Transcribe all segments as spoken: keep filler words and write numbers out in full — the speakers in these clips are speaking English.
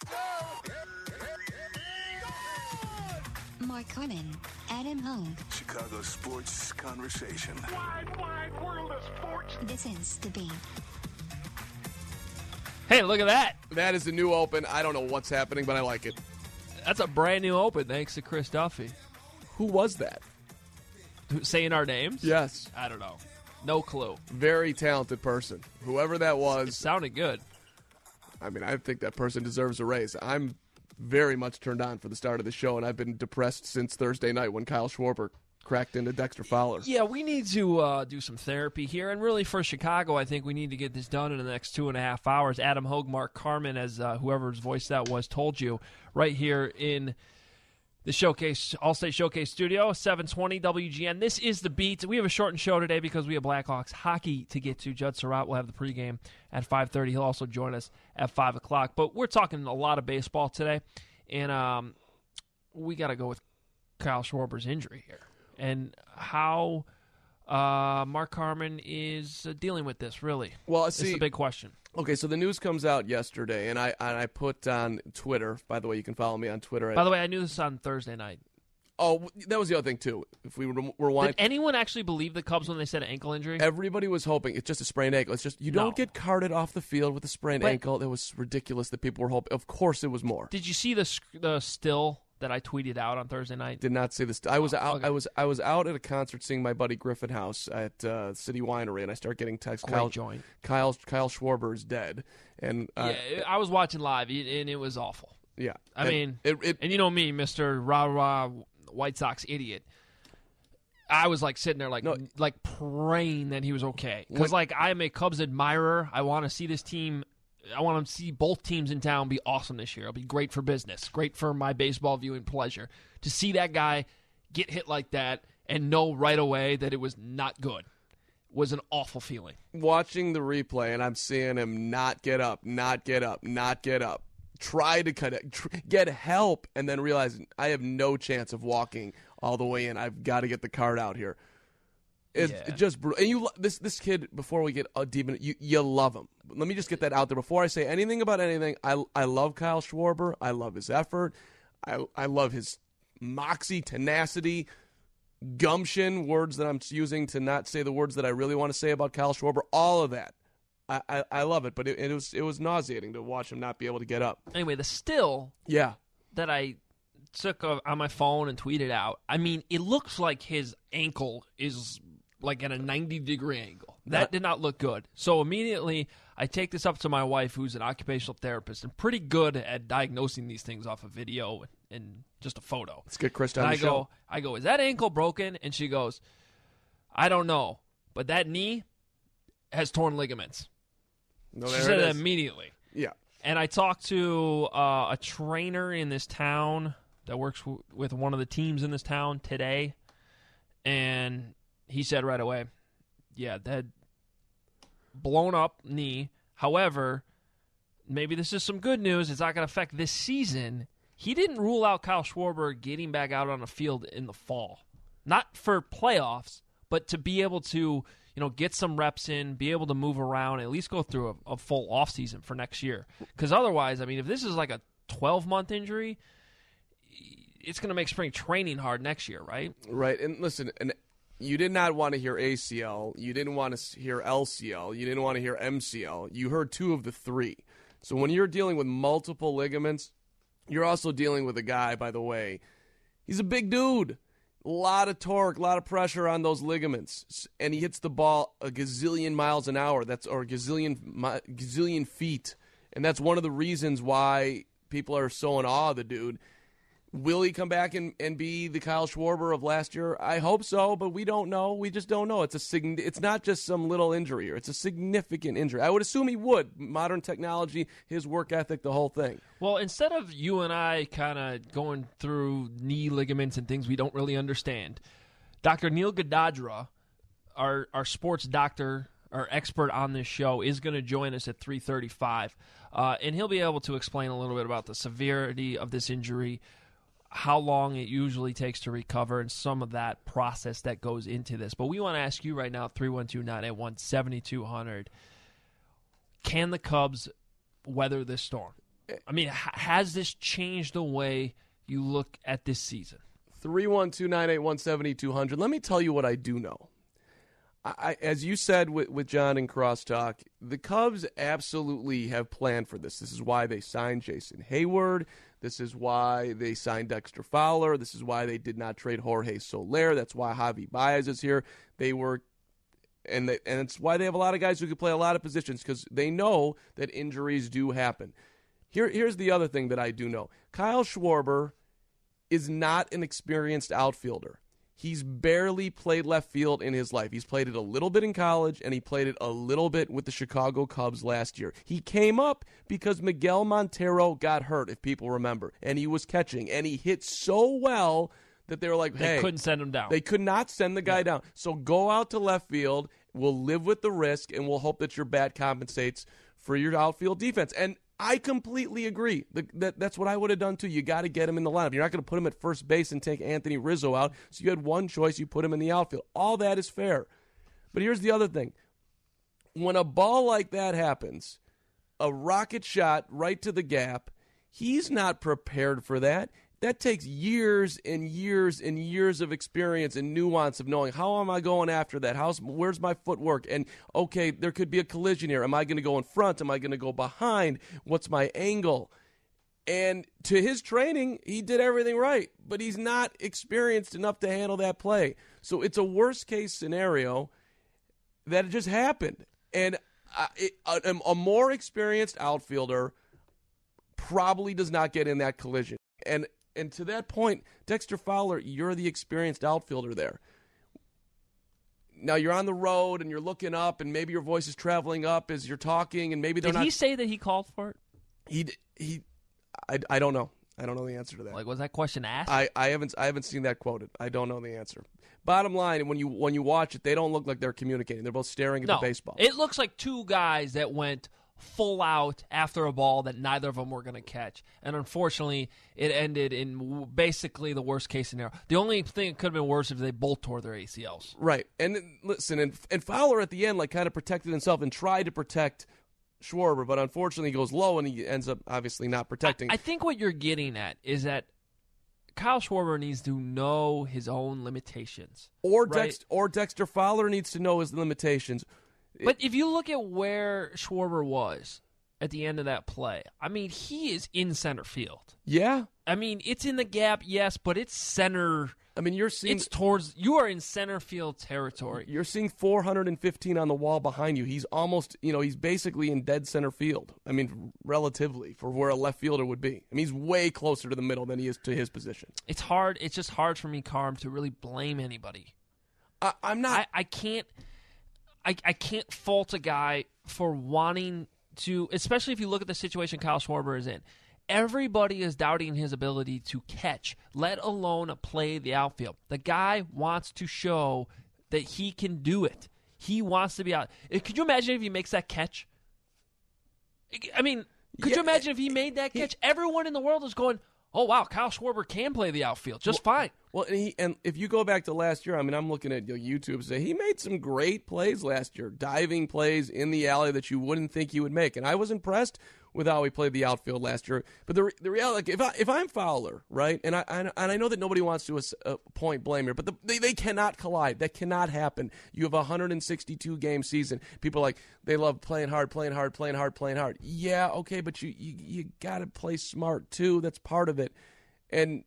Mark Carmen, Adam Hogue. Chicago Sports Conversation. Wide, wide world of sports. This is The Beat. Hey, look at that. That is a new open. I don't know what's happening, but I like it. That's a brand new open, thanks to Chris Duffy. Who was that? Saying our names? Yes. I don't know. No clue. Very talented person. Whoever that was. It sounded good. I mean, I think that person deserves a raise. I'm very much turned on for the start of the show, and I've been depressed since Thursday night when Kyle Schwarber cracked into Dexter Fowler. Yeah, we need to uh, do some therapy here, and really for Chicago, I think we need to get this done in the next two and a half hours. Adam Hogue, Mark Carmen, as uh, whoever's voice that was told you, right here in the Showcase, Allstate Showcase Studio, seven twenty W G N. This is The Beat. We have a shortened show today because we have Blackhawks hockey to get to. Judd Surratt will have the pregame at five thirty. He'll also join us at five o'clock. But we're talking a lot of baseball today, and um, we got to go with Kyle Schwarber's injury here and how uh, Mark Carmen is uh, dealing with this, really. Well, It's see, the big question. Okay, so the news comes out yesterday, and I and I put on Twitter. By the way, you can follow me on Twitter. By the way, I knew this on Thursday night. Oh, that was the other thing, too. If we re- rewind. Did anyone actually believe the Cubs when they said ankle injury? Everybody was hoping it's just a sprained ankle. It's just you don't No. get carted off the field with a sprained But- ankle. It was ridiculous that people were hoping. Of course, it was more. Did you see the sc- the still that I tweeted out on Thursday night? Did not see this. I was Oh, out. okay. I was I was out at a concert seeing my buddy Griffin House at uh, City Winery, and I start getting texts. Great Kyle, joint. Kyle Kyle Schwarber is dead, and uh, Yeah, I was watching live, and it was awful. yeah. I And mean, it, it, and you know me, Mister Rah Rah White Sox idiot. I was like sitting there, like No. like praying that he was okay, because When- like I'm a Cubs admirer. I want to see this team. I want to see both teams in town be awesome this year. It'll be great for business, great for my baseball viewing pleasure. To see that guy get hit like that and know right away that it was not good was an awful feeling. watching the replay, and I'm seeing him not get up, not get up, not get up. Try to cut it, tr- get help, and then realize I have no chance of walking all the way in. I've got to get the card out here. It's Yeah. it's just brutal. And you, lo- this this kid. Before we get uh, deep in it, you you love him. Let me just get that out there before I say anything about anything. I I love Kyle Schwarber. I love his effort. I I love his moxie, tenacity, gumption. Words that I'm using to not say the words that I really want to say about Kyle Schwarber. All of that. I, I, I love it, but it, it was it was nauseating to watch him not be able to get up. Anyway, the still Yeah, that I took uh, on my phone and tweeted out, I mean, it looks like his ankle is like at a ninety degree angle. That That- did not look good. So immediately I take this up to my wife, who's an occupational therapist and pretty good at diagnosing these things off of video and, and just a photo. let's get Chris on And the I show. go, I go, is that ankle broken? And she goes, I don't know, but that knee has torn ligaments. No, She there said it it is. immediately. Yeah, And I talked to uh, a trainer in this town that works w- with one of the teams in this town today, and he said right away, yeah, that blown up knee. However, maybe this is some good news. It's not going to affect this season. He didn't rule out Kyle Schwarber getting back out on the field in the fall. Not for playoffs, but to be able to, you know, get some reps in, be able to move around, at least go through a, a full offseason for next year. Because otherwise, I mean, if this is like a twelve-month injury, it's going to make spring training hard next year, right? right. And listen, and you did not want to hear A C L. You didn't want to hear L C L. You didn't want to hear M C L. You heard two of the three. So when you're dealing with multiple ligaments, you're also dealing with a guy, by the way, he's a big dude. A lot of torque, a lot of pressure on those ligaments. And he hits the ball a gazillion miles an hour. That's or a gazillion, mi- gazillion feet. And that's one of the reasons why people are so in awe of the dude. Will he come back and, and be the Kyle Schwarber of last year? I hope so, but we don't know. We just don't know. It's a sign- It's not just some little injury here. It's a significant injury. I would assume he would. Modern technology, his work ethic, the whole thing. Well, instead of you and I kind of going through knee ligaments and things we don't really understand, Doctor Neil Gadadra, our our sports doctor, our expert on this show, is going to join us at three thirty-five, uh, and he'll be able to explain a little bit about the severity of this injury, how long it usually takes to recover, and some of that process that goes into this. But we want to ask you right now, three one two, nine eight one, seven two zero zero, can the Cubs weather this storm? I mean, h- has this changed the way you look at this season? three one two, nine eight one, seven two zero zero. Let me tell you what I do know. I, I, as you said with, with John in Crosstalk, the Cubs absolutely have planned for this. This is why they signed Jason Hayward. This is why they signed Dexter Fowler. This is why they did not trade Jorge Soler. That's why Javi Baez is here. They were, and they, and it's why they have a lot of guys who can play a lot of positions, because they know that injuries do happen. Here, here's the other thing that I do know. Kyle Schwarber is not an experienced outfielder. He's barely played left field in his life. He's played it a little bit in college, and he played it a little bit with the Chicago Cubs last year. He came up because Miguel Montero got hurt, if people remember, and he was catching, and he hit so well that they were like, hey. They couldn't send him down. They could not send the guy yeah. down. So go out to left field. We'll live with the risk, and we'll hope that your bat compensates for your outfield defense. And I completely agree. The, that, that's what I would have done, too. You got to get him in the lineup. You're not going to put him at first base and take Anthony Rizzo out. So you had one choice. You put him in the outfield. All that is fair. But here's the other thing. When a ball like that happens, a rocket shot right to the gap, he's not prepared for that. That takes years and years and years of experience and nuance of knowing, how am I going after that? How's, where's my footwork? And, okay, there could be a collision here. Am I going to go in front? Am I going to go behind? What's my angle? And to his training, he did everything right, but he's not experienced enough to handle that play. So it's a worst-case scenario that it just happened. And uh, it, a, a more experienced outfielder probably does not get in that collision. And And to that point, Dexter Fowler, you're the experienced outfielder there. Now you're on the road and you're looking up, and maybe your voice is traveling up as you're talking, and maybe they're Did not. he say that he called for it? He he, I, I don't know. I don't know the answer to that. Like, was that question asked? I, I haven't I haven't seen that quoted. I don't know the answer. Bottom line, when you when you watch it, they don't look like they're communicating. They're both staring at no, the baseball. It looks like two guys that went full out after a ball that neither of them were going to catch. And unfortunately, it ended in basically the worst case scenario. The only thing that could have been worse if they both tore their A C Ls. Right. And listen, and, and Fowler at the end like kind of protected himself and tried to protect Schwarber, but unfortunately he goes low and he ends up obviously not protecting. I, I think what you're getting at is that Kyle Schwarber needs to know his own limitations. Or, right? Dex, or Dexter Fowler needs to know his limitations. But if you look at where Schwarber was at the end of that play, I mean, he is in center field. Yeah. I mean, it's in the gap, yes, but it's center. I mean, you're seeing... It's towards... You are in center field territory. You're seeing four hundred fifteen on the wall behind you. He's almost, you know, he's basically in dead center field. I mean, relatively, for where a left fielder would be. I mean, he's way closer to the middle than he is to his position. It's hard. It's just hard for me, Carm, to really blame anybody. I, I'm not... I, I can't... I, I can't fault a guy for wanting to, especially if you look at the situation Kyle Schwarber is in. Everybody is doubting his ability to catch, let alone play the outfield. The guy wants to show that he can do it. He wants to be out. Could you imagine if he makes that catch? I mean, could yeah, you imagine if he made that catch? He, Everyone in the world is going, oh, wow, Kyle Schwarber can play the outfield just well, fine. Well, and, he, and if you go back to last year, I mean, I'm looking at you know, YouTube and say he made some great plays last year, diving plays in the alley that you wouldn't think he would make. And I was impressed with how he played the outfield last year. But the the reality, like, if I if I'm Fowler, right, and I and I know that nobody wants to uh, point blame here, but the, they they cannot collide. That cannot happen. You have a one hundred sixty-two game season. People are like they love playing hard, playing hard, playing hard, playing hard. Yeah, okay, but you you, you got to play smart too. That's part of it. And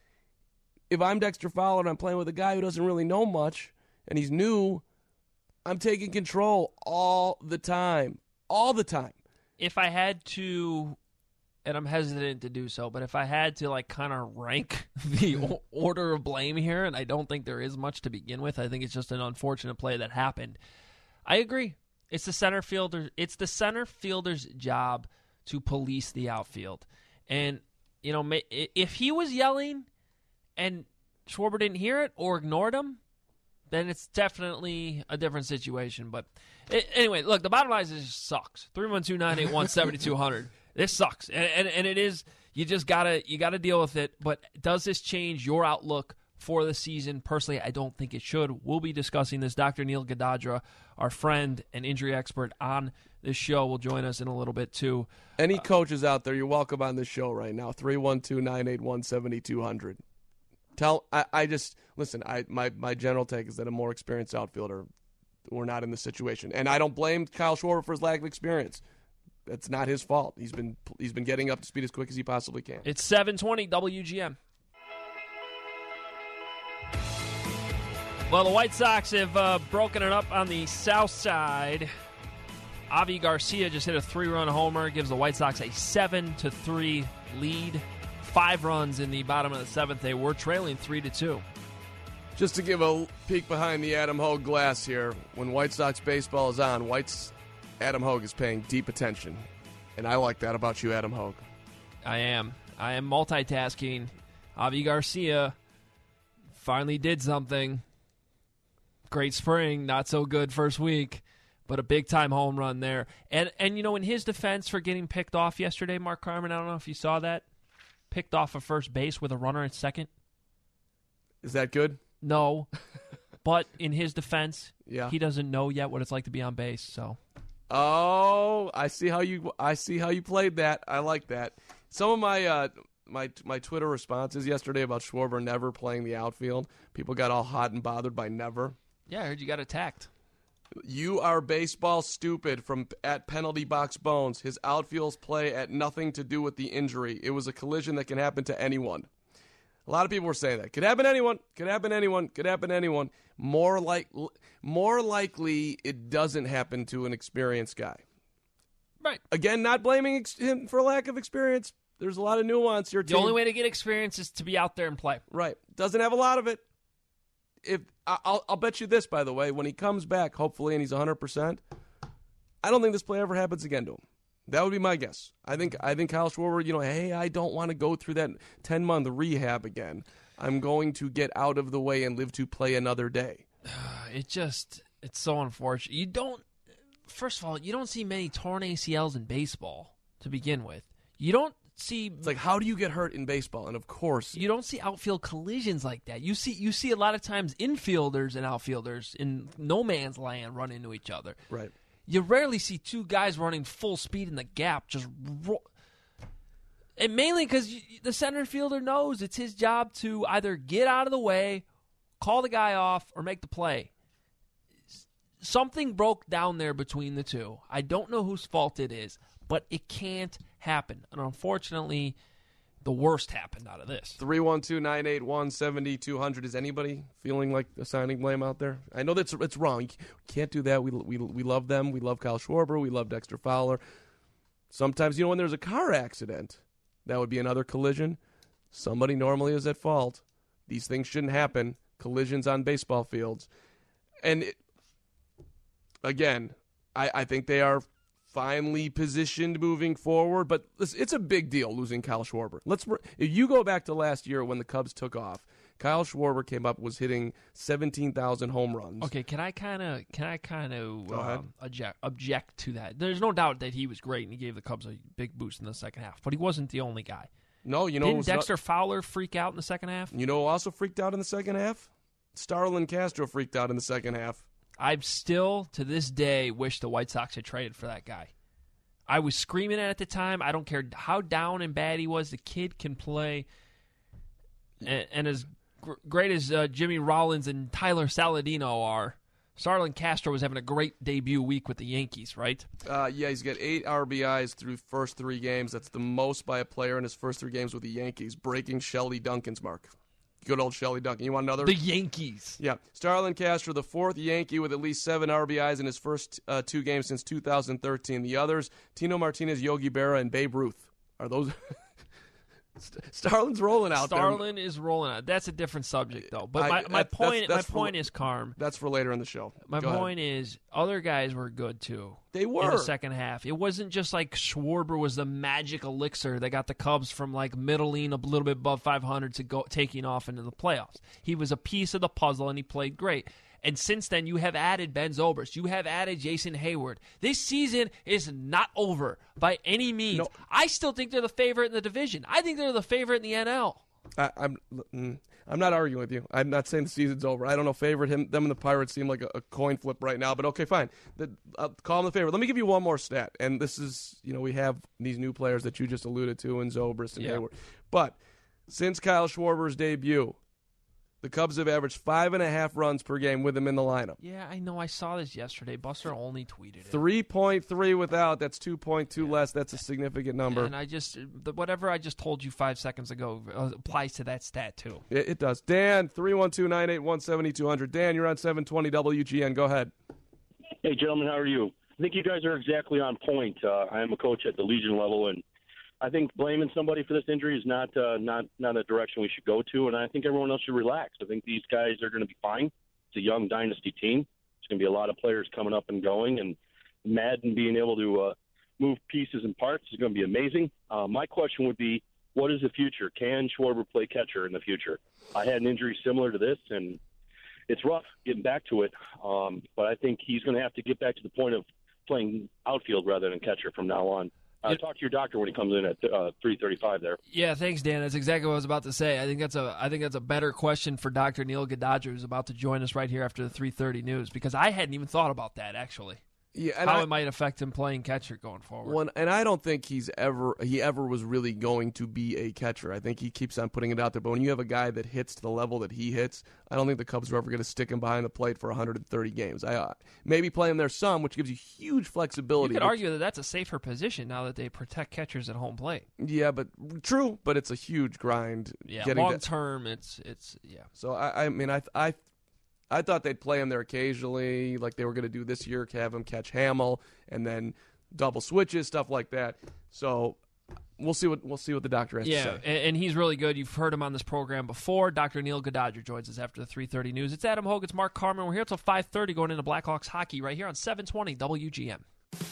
if I'm Dexter Fowler and I'm playing with a guy who doesn't really know much and he's new, I'm taking control all the time. All the time. If I had to, and I'm hesitant to do so, but if I had to like kind of rank the order of blame here, and I don't think there is much to begin with, I think it's just an unfortunate play that happened. I agree. It's the center fielder. It's the center fielder's job to police the outfield. And, you know, if he was yelling and Schwarber didn't hear it or ignored him, then it's definitely a different situation. But it, anyway, look, the bottom line is it just sucks. three one two, nine eight one, seven two zero zero. This sucks. And, and, and it is, you just got to you gotta deal with it. But does this change your outlook for the season? Personally, I don't think it should. We'll be discussing this. Doctor Neil Gadadra, our friend and injury expert on this show will join us in a little bit, too. Any coaches out there, you're welcome on this show right now. three one two, nine eight one, seven two zero zero. Tell I, I just listen. I my my general take is that a more experienced outfielder, we're not in this situation, and I don't blame Kyle Schwarber for his lack of experience. That's not his fault. He's been he's been getting up to speed as quick as he possibly can. It's seven twenty W G M. Well, the White Sox have uh, broken it up on the south side. Avi Garcia just hit a three-run homer, gives the White Sox a seven to three lead. Five runs in the bottom of the seventh. They were trailing three to two. Just to give a peek behind the Adam Hogue glass here, when White Sox baseball is on, White's Adam Hogue is paying deep attention. And I like that about you, Adam Hogue. I am. I am multitasking. Avi Garcia finally did something. Great spring, not so good first week, but a big-time home run there. And, and you know, in his defense for getting picked off yesterday, Mark Carmen, I don't know if you saw that, picked off a first base with a runner at second. Is that good? No. But in his defense, yeah. he doesn't know yet what it's like to be on base, so... Oh, I see how you I see how you played that. I like that. Some of my uh, my my Twitter responses yesterday about Schwarber never playing the outfield, people got all hot and bothered by never. Yeah, I heard you got attacked. You are baseball stupid from at Penalty Box Bones. His outfields play at nothing to do with the injury. It was a collision that can happen to anyone. A lot of people were saying that. Could happen to anyone. Could happen to anyone. Could happen to anyone. More like, more likely, it doesn't happen to an experienced guy. Right. Again, not blaming ex- him for lack of experience. There's a lot of nuance here, The only way to get experience is to be out there and play. Right. Doesn't have a lot of it. If I'll, I'll bet you this, by the way, when he comes back, hopefully, and he's one hundred percent, I don't think this play ever happens again to him. That would be my guess. I think I think Kyle Schwarber, you know, hey, I don't want to go through that ten-month rehab again. I'm going to get out of the way and live to play another day. It just, it's so unfortunate. You don't, first of all, you don't see many torn A C Ls in baseball to begin with. You don't see... It's like, how do you get hurt in baseball? And of course... You don't see outfield collisions like that. You see you see a lot of times infielders and outfielders in no man's land run into each other. Right. You rarely see two guys running full speed in the gap, just ro- and mainly because the center fielder knows it's his job to either get out of the way, call the guy off, or make the play. Something broke down there between the two. I don't know whose fault it is, but it can't happen. And unfortunately, the worst happened out of this. three one two, nine eight one, seven two zero zero. Is anybody feeling like assigning blame out there? I know that's it's wrong. You can't do that. We, we, we love them. We love Kyle Schwarber. We love Dexter Fowler. Sometimes, you know, when there's a car accident, that would be another collision. Somebody normally is at fault. These things shouldn't happen. Collisions on baseball fields. And, it, again, I, I think they are finally positioned moving forward, but it's a big deal losing Kyle Schwarber. Let's if you go back to last year when the Cubs took off, Kyle Schwarber came up was hitting seventeen thousand home runs. Okay, can I kind of can I kind of um, object object to that? There's no doubt that he was great and he gave the Cubs a big boost in the second half, but he wasn't the only guy. No, you know, didn't Dexter not, Fowler freak out in the second half? You know, who also freaked out in the second half. Starlin Castro freaked out in the second half. I still, to this day, wish the White Sox had traded for that guy. I was screaming at it at the time. I don't care how down and bad he was. The kid can play. And, and as gr- great as uh, Jimmy Rollins and Tyler Saladino are, Starlin Castro was having a great debut week with the Yankees, right? Uh, yeah, he's got eight R B Is through first three games. That's the most by a player in his first three games with the Yankees, breaking Shelley Duncan's mark. Good old Shelley Duncan. You want another? The Yankees. Yeah. Starlin Castro, the fourth Yankee with at least seven R B Is in his first uh, two games since two thousand thirteen. The others, Tino Martinez, Yogi Berra, and Babe Ruth. Are those... Starlin's rolling out Starlin there. Starlin is rolling out. That's a different subject, though. But I, my, my that, point that's, that's my for, point is, Carm. That's for later in the show. My Go point ahead. is, other guys were good, too. They were. In the second half. It wasn't just like Schwarber was the magic elixir that got the Cubs from like middling a little bit above five hundred to go taking off into the playoffs. He was a piece of the puzzle, and he played great. And since then, you have added Ben Zobrist. You have added Jason Hayward. This season is not over by any means. No. I still think they're the favorite in the division. I think they're the favorite in the N L. I, I'm mm, I'm not arguing with you. I'm not saying the season's over. I don't know. Favorite him, them and the Pirates seem like a, a coin flip right now. But okay, fine. The, I'll call them the favorite. Let me give you one more stat. And this is, you know, we have these new players that you just alluded to in Zobrist and Yeah. Hayward. But since Kyle Schwarber's debut, the Cubs have averaged five and a half runs per game with him in the lineup. Yeah, I know. I saw this yesterday. Buster only tweeted it. three point three without. That's two point two less. That's a significant number. And I just, the, whatever I just told you five seconds ago uh, applies to that stat, too. It, it does. Dan, three one two, nine eight one, seven two zero zero. Dan, you're on seven twenty W G N. Go ahead. Hey, gentlemen, how are you? I think you guys are exactly on point. Uh, I am a coach at the Legion level, and I think blaming somebody for this injury is not uh, not not a direction we should go to, and I think everyone else should relax. I think these guys are going to be fine. It's a young dynasty team. There's going to be a lot of players coming up and going, and Madden being able to uh, move pieces and parts is going to be amazing. Uh, my question would be, what is the future? Can Schwarber play catcher in the future? I had an injury similar to this, and it's rough getting back to it, um, but I think he's going to have to get back to the point of playing outfield rather than catcher from now on. Uh, talk to your doctor when he comes in at uh, three thirty-five there. Yeah, thanks, Dan. That's exactly what I was about to say. I think that's a I think that's a better question for Doctor Neil Gadadra, who's about to join us right here after the three thirty news, because I hadn't even thought about that, actually. Yeah, and How I, it might affect him playing catcher going forward. One, and I don't think he's ever he ever was really going to be a catcher. I think he keeps on putting it out there. But when you have a guy that hits to the level that he hits, I don't think the Cubs are ever going to stick him behind the plate for one hundred thirty games. I uh, maybe play him there some, which gives you huge flexibility. You could but, argue that that's a safer position now that they protect catchers at home plate. Yeah, but true. But it's a huge grind. Yeah, getting long to- term, it's it's yeah. So I, I mean, I I. I thought they'd play him there occasionally, like they were going to do this year, have him catch Hamill and then double switches, stuff like that. So we'll see what we'll see what the doctor has Yeah, to and, say. and he's really good. You've heard him on this program before. Doctor Neil Gadadra joins us after the three thirty news. It's Adam Hogue. It's Mark Carmen. We're here until five thirty going into Blackhawks hockey right here on seven twenty W G M.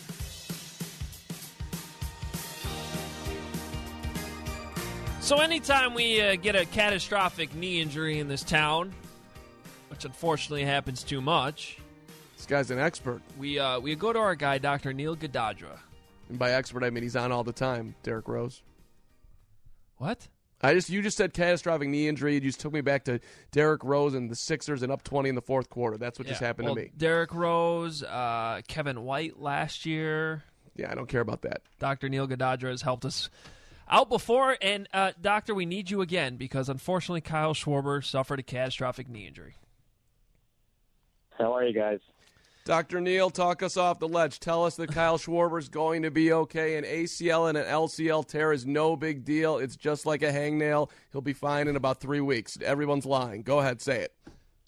So anytime we uh, get a catastrophic knee injury in this town, which unfortunately happens too much, This guy's an expert. we uh, we go to our guy, Doctor Neil Gadadra. And by expert, I mean he's on all the time, Derek Rose. What? I just you just said catastrophic knee injury. You just took me back to Derek Rose and the Sixers and up twenty in the fourth quarter. That's what just Yeah, happened well, to me. Derek Rose, uh, Kevin White last year. Yeah, I don't care about that. Doctor Neil Gadadra has helped us out before. And, uh, Doctor, we need you again because, unfortunately, Kyle Schwarber suffered a catastrophic knee injury. How are you guys? Doctor Neil, talk us off the ledge. Tell us that Kyle Schwarber's going to be okay. An A C L and an L C L tear is no big deal. It's just like a hangnail. He'll be fine in about three weeks. Everyone's lying. Go ahead, say it.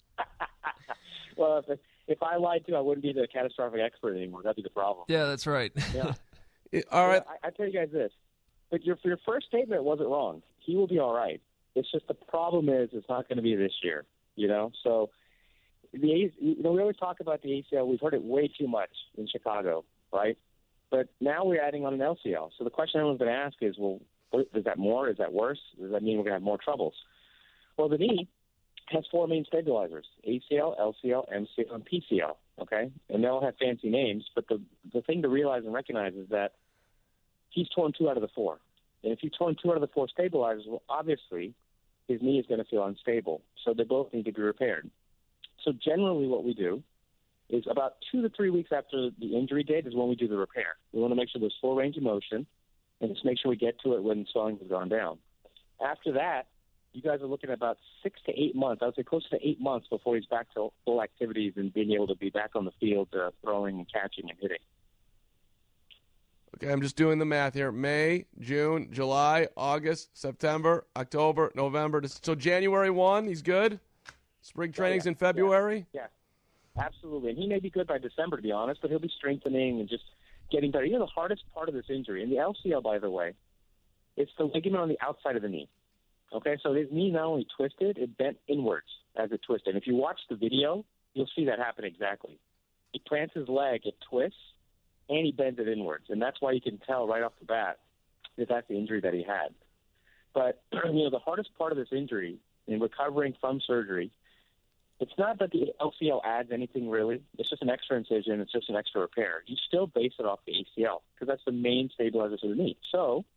Well, if, if I lied too, I wouldn't be the catastrophic expert anymore. That'd be the problem. Yeah, that's right. Yeah. It- all right. I, I tell you guys this, but your your first statement wasn't wrong. He will be all right. It's just the problem is it's not going to be this year. You know, so the A- you know we always talk about the A C L. We've heard it way too much in Chicago, right? But now we're adding on an L C L. So the question everyone's going to ask is, well, is that more? Is that worse? Does that mean we're going to have more troubles? Well, the knee has four main stabilizers: A C L, L C L, M C L, and P C L. Okay, and they all have fancy names. But the the thing to realize and recognize is that he's torn two out of the four. And if he's torn two out of the four stabilizers, well, obviously his knee is going to feel unstable. So they both need to be repaired. So generally what we do is about two to three weeks after the injury date is when we do the repair. We want to make sure there's full range of motion and just make sure we get to it when swelling has gone down. After that, you guys are looking at about six to eight months. I would say close to eight months before he's back to full activities and being able to be back on the field uh, throwing and catching and hitting. Okay, I'm just doing the math here. May, June, July, August, September, October, November. So January first, he's good? Spring training's yeah, in February? Yeah, yeah, absolutely. And he may be good by December, to be honest, but he'll be strengthening and just getting better. You know, the hardest part of this injury, and the L C L, by the way, it's the ligament on the outside of the knee. Okay, so his knee not only twisted, it bent inwards as it twisted. And if you watch the video, you'll see that happen exactly. He plants his leg, it twists, and he bends it inwards. And that's why you can tell right off the bat that that's the injury that he had. But, you know, the hardest part of this injury in recovering from surgery, it's not that the L C L adds anything really. It's just an extra incision. It's just an extra repair. You still base it off the A C L because that's the main stabilizer of the knee. So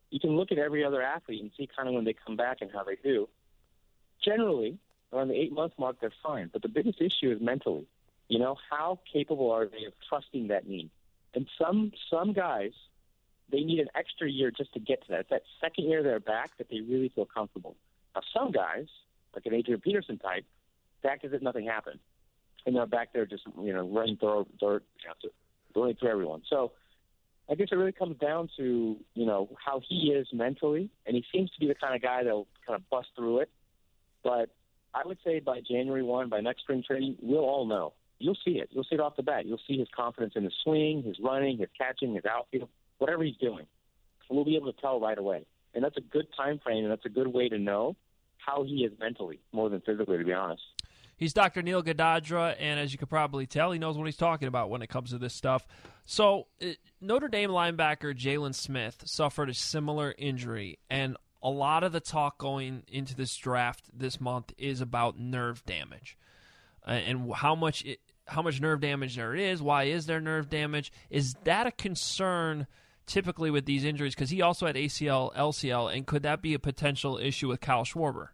you can look at every other athlete and see kind of when they come back and how they do. Generally, around the eight-month mark, they're fine. But the biggest issue is mentally. You know, how capable are they of trusting that knee? And some some guys, they need an extra year just to get to that. It's that second year they're back that they really feel comfortable. Now, some guys, like an Adrian Peterson type, act as if nothing happened. And they're back there just, you know, running through, through, running through everyone. So I guess it really comes down to, you know, how he is mentally. And he seems to be the kind of guy that will kind of bust through it. But I would say by January first, by next spring training, we'll all know. You'll see it. You'll see it off the bat. You'll see his confidence in his swing, his running, his catching, his outfield, whatever he's doing. We'll be able to tell right away. And that's a good time frame, and that's a good way to know how he is mentally, more than physically, to be honest. He's Doctor Neil Gadadra, and as you could probably tell, he knows what he's talking about when it comes to this stuff. So uh, Notre Dame linebacker Jalen Smith suffered a similar injury, and a lot of the talk going into this draft this month is about nerve damage uh, and how much it, how much nerve damage there is. Why is there nerve damage? Is that a concern typically with these injuries? Because he also had A C L, L C L, and could that be a potential issue with Kyle Schwarber?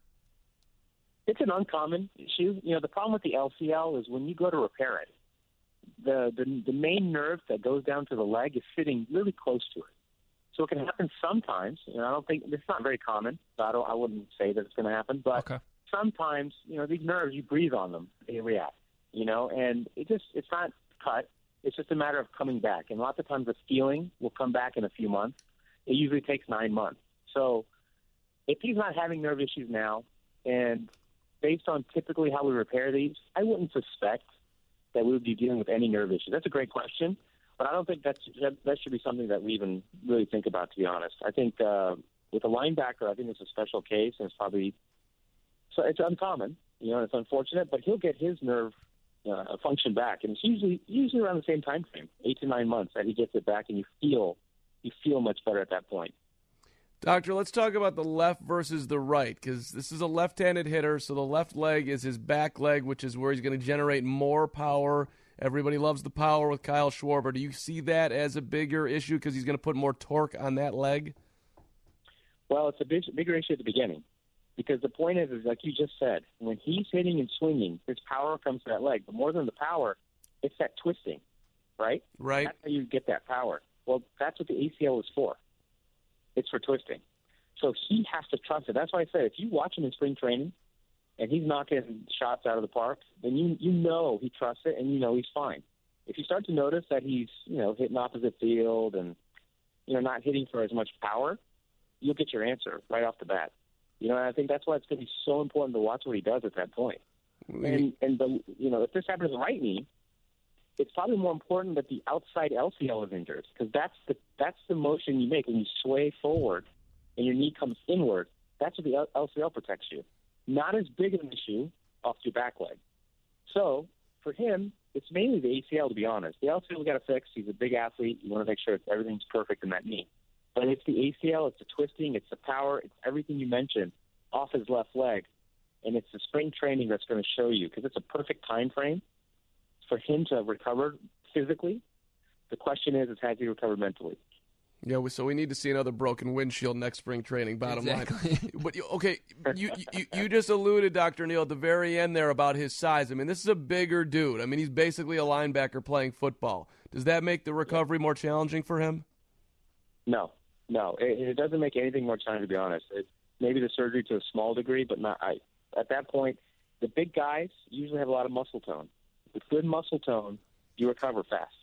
It's an uncommon issue. You know, the problem with the L C L is when you go to repair it, the, the, the main nerve that goes down to the leg is sitting really close to it. So it can happen sometimes. You know, I don't think it's not very common. So I don't. I wouldn't say that it's going to happen. But okay. Sometimes, you know, these nerves, you breathe on them, they react. You know, and it just it's not cut. It's just a matter of coming back. And lots of times the feeling will come back in a few months. It usually takes nine months. So if he's not having nerve issues now, and based on typically how we repair these, I wouldn't suspect that we would be dealing with any nerve issues. That's a great question. But I don't think that's, that that should be something that we even really think about, to be honest. I think uh, with a linebacker, I think it's a special case, and it's probably so it's uncommon. You know, it's unfortunate, but he'll get his nerve uh, function back, and it's usually usually around the same time frame, eight to nine months, that he gets it back, and you feel you feel much better at that point. Doctor, let's talk about the left versus the right, because this is a left-handed hitter, so the left leg is his back leg, which is where he's going to generate more power. Everybody loves the power with Kyle Schwarber. Do you see that as a bigger issue because he's going to put more torque on that leg? Well, it's a big, bigger issue at the beginning because the point is, is, like you just said, when he's hitting and swinging, his power comes to that leg. But more than the power, it's that twisting, right? Right. That's how you get that power. Well, that's what the A C L is for. It's for twisting. So he has to trust it. That's why I said if you watch him in spring training, and he's knocking shots out of the park, then you you know he trusts it, and you know he's fine. If you start to notice that he's, you know, hitting opposite field and, you know, not hitting for as much power, you'll get your answer right off the bat. You know, and I think that's why it's going to be so important to watch what he does at that point. And, and the, you know, if this happens to the right knee, it's probably more important that the outside L C L is injured because that's the, that's the motion you make when you sway forward and your knee comes inward. That's what the L C L protects you. Not as big of an issue off your back leg. So for him, it's mainly the A C L, to be honest. The L C L we got to fix. He's a big athlete. You want to make sure it's, everything's perfect in that knee. But it's the A C L, it's the twisting, it's the power, it's everything you mentioned off his left leg. And it's the spring training that's going to show you because it's a perfect time frame for him to have recovered physically. The question is, is has he recovered mentally? Yeah, so we need to see another broken windshield next spring training, bottom exactly. line. But, okay, you, you you just alluded, Doctor Neil, at the very end there about his size. I mean, this is a bigger dude. I mean, he's basically a linebacker playing football. Does that make the recovery more challenging for him? No, no. It, it doesn't make anything more challenging, to be honest. It, maybe the surgery to a small degree, but not. I, at that point, the big guys usually have a lot of muscle tone. With good muscle tone, you recover fast.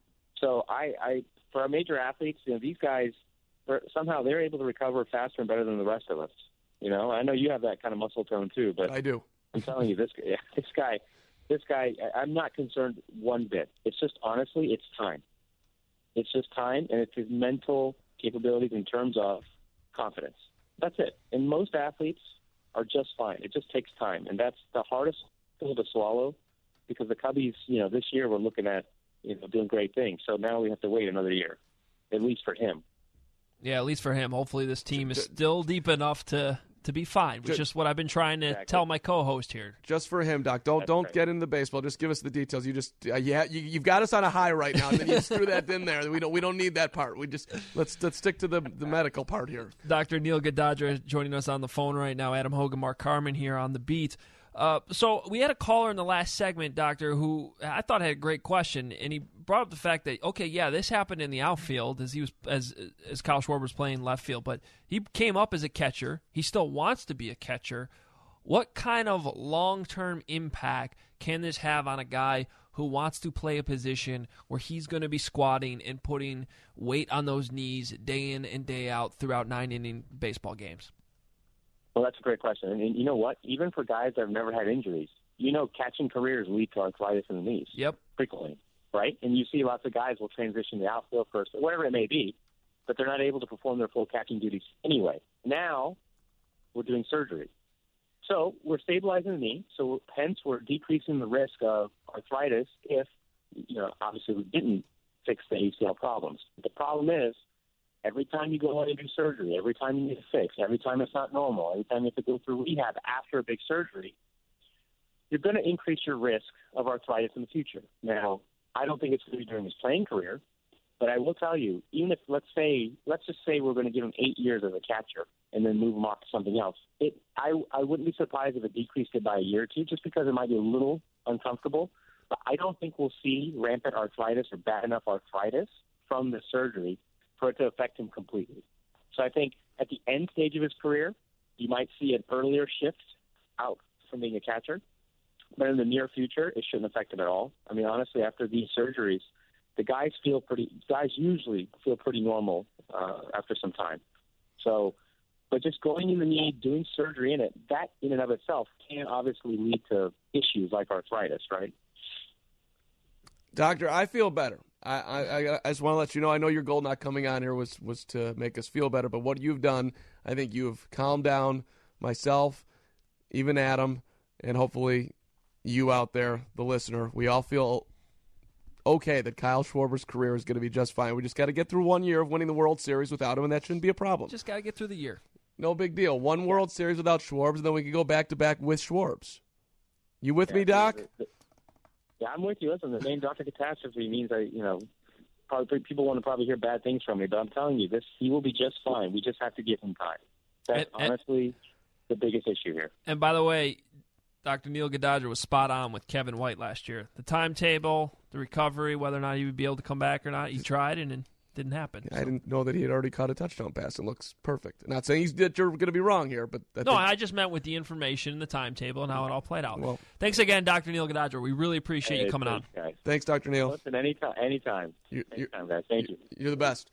So I, I for our major athletes, you know, these guys, somehow they're able to recover faster and better than the rest of us. You know, I know you have that kind of muscle tone too, but I do. I'm telling you, this, yeah, this guy, this guy, I'm not concerned one bit. It's just, honestly, it's time. It's just time, and it's his mental capabilities in terms of confidence. That's it. And most athletes are just fine. It just takes time, and that's the hardest pill to swallow because the Cubbies, you know, this year we're looking at, you know, doing great things. So now we have to wait another year, at least for him. Yeah, at least for him. Hopefully this team is still deep enough to to be fine, which Just, is just what I've been trying to exactly. tell my co-host here. Just for him, Doc. Don't That's don't right. get into the baseball. Just give us the details. You just uh, yeah, you, you've got us on a high right now, and then you just threw that in there. We don't we don't need that part. We just let's let's stick to the the medical part here. Doctor Neil Gadadra joining us on the phone right now. Adam Hogan, Mark Carman here on the beat. Uh, so we had a caller in the last segment, Doctor, who I thought had a great question, and he brought up the fact that okay, yeah, this happened in the outfield as he was as as Kyle Schwarber was playing left field, but he came up as a catcher. He still wants to be a catcher. What kind of long-term impact can this have on a guy who wants to play a position where he's going to be squatting and putting weight on those knees day in and day out throughout nine-inning baseball games? Well, that's a great question. And, and you know what? Even for guys that have never had injuries, you know catching careers lead to arthritis in the knees. Yep. Frequently, right? And you see lots of guys will transition to outfield first, whatever it may be, but they're not able to perform their full catching duties anyway. Now we're doing surgery. So we're stabilizing the knee, so hence we're decreasing the risk of arthritis if, you know, obviously we didn't fix the A C L problems. The problem is, every time you go in and do surgery, every time you need to fix, every time it's not normal, every time you have to go through rehab after a big surgery, you're going to increase your risk of arthritis in the future. Now, I don't think it's going to be during his playing career, but I will tell you, even if, let's say, let's just say we're going to give him eight years as a catcher and then move him off to something else, it, I, I wouldn't be surprised if it decreased it by a year or two just because it might be a little uncomfortable. But I don't think we'll see rampant arthritis or bad enough arthritis from the surgery for it to affect him completely. So I think at the end stage of his career, you might see an earlier shift out from being a catcher. But in the near future, it shouldn't affect him at all. I mean, honestly, after these surgeries, the guys feel pretty. Guys usually feel pretty normal uh, after some time. So, but just going in the knee, doing surgery in it, that in and of itself can obviously lead to issues like arthritis, right? Doctor, I feel better. I, I, I just want to let you know, I know your goal not coming on here was, was to make us feel better, but what you've done, I think you've calmed down myself, even Adam, and hopefully you out there, the listener. We all feel okay that Kyle Schwarber's career is going to be just fine. We just got to get through one year of winning the World Series without him, and that shouldn't be a problem. Just got to get through the year. No big deal. One World Series without Schwarbs, and then we can go back-to-back with Schwarbs. You with Yeah, me, Doc? the- the- Yeah, I'm with you. Listen, the name Doctor Catastrophe means I, you know, probably people want to probably hear bad things from me, but I'm telling you, this he will be just fine. We just have to give him time. That's And- and- honestly the biggest issue here. And by the way, Doctor Neil Gadadra was spot on with Kevin White last year. The timetable, the recovery, whether or not he would be able to come back or not, he tried and it didn't happen. I didn't know that he had already caught a touchdown pass and looks perfect. Not saying he's, that you're going to be wrong here, but I No, think, I just meant with the information and the timetable and how it all played out. Well- Thanks again, Doctor Neil Gadadra. We really appreciate Hey, you coming on. thanks, guys. thanks, Doctor Neil. Listen, anytime, anytime, You- you- anytime, guys. Thank you. You're the best.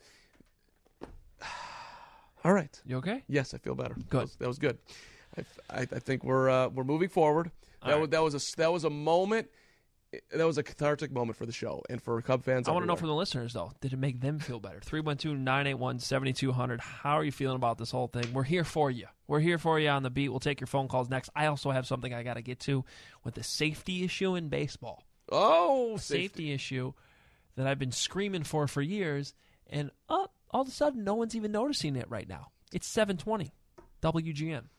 All right. You okay? Yes, I feel better. Good. That was, that was good. I, I, I think we're uh, we're moving forward. That All was that was a that was a moment. That was a cathartic moment for the show and for Cub fans. I want to know everywhere. from the listeners, though, did it make them feel better? three one two, nine eight one, seven two zero zero. How are you feeling about this whole thing? We're here for you. We're here for you on the beat. We'll take your phone calls next. I also have something I got to get to with the safety issue in baseball. Oh, A safety. safety issue that I've been screaming for for years, and uh, all of a sudden, no one's even noticing it right now. It's seven twenty, W G N.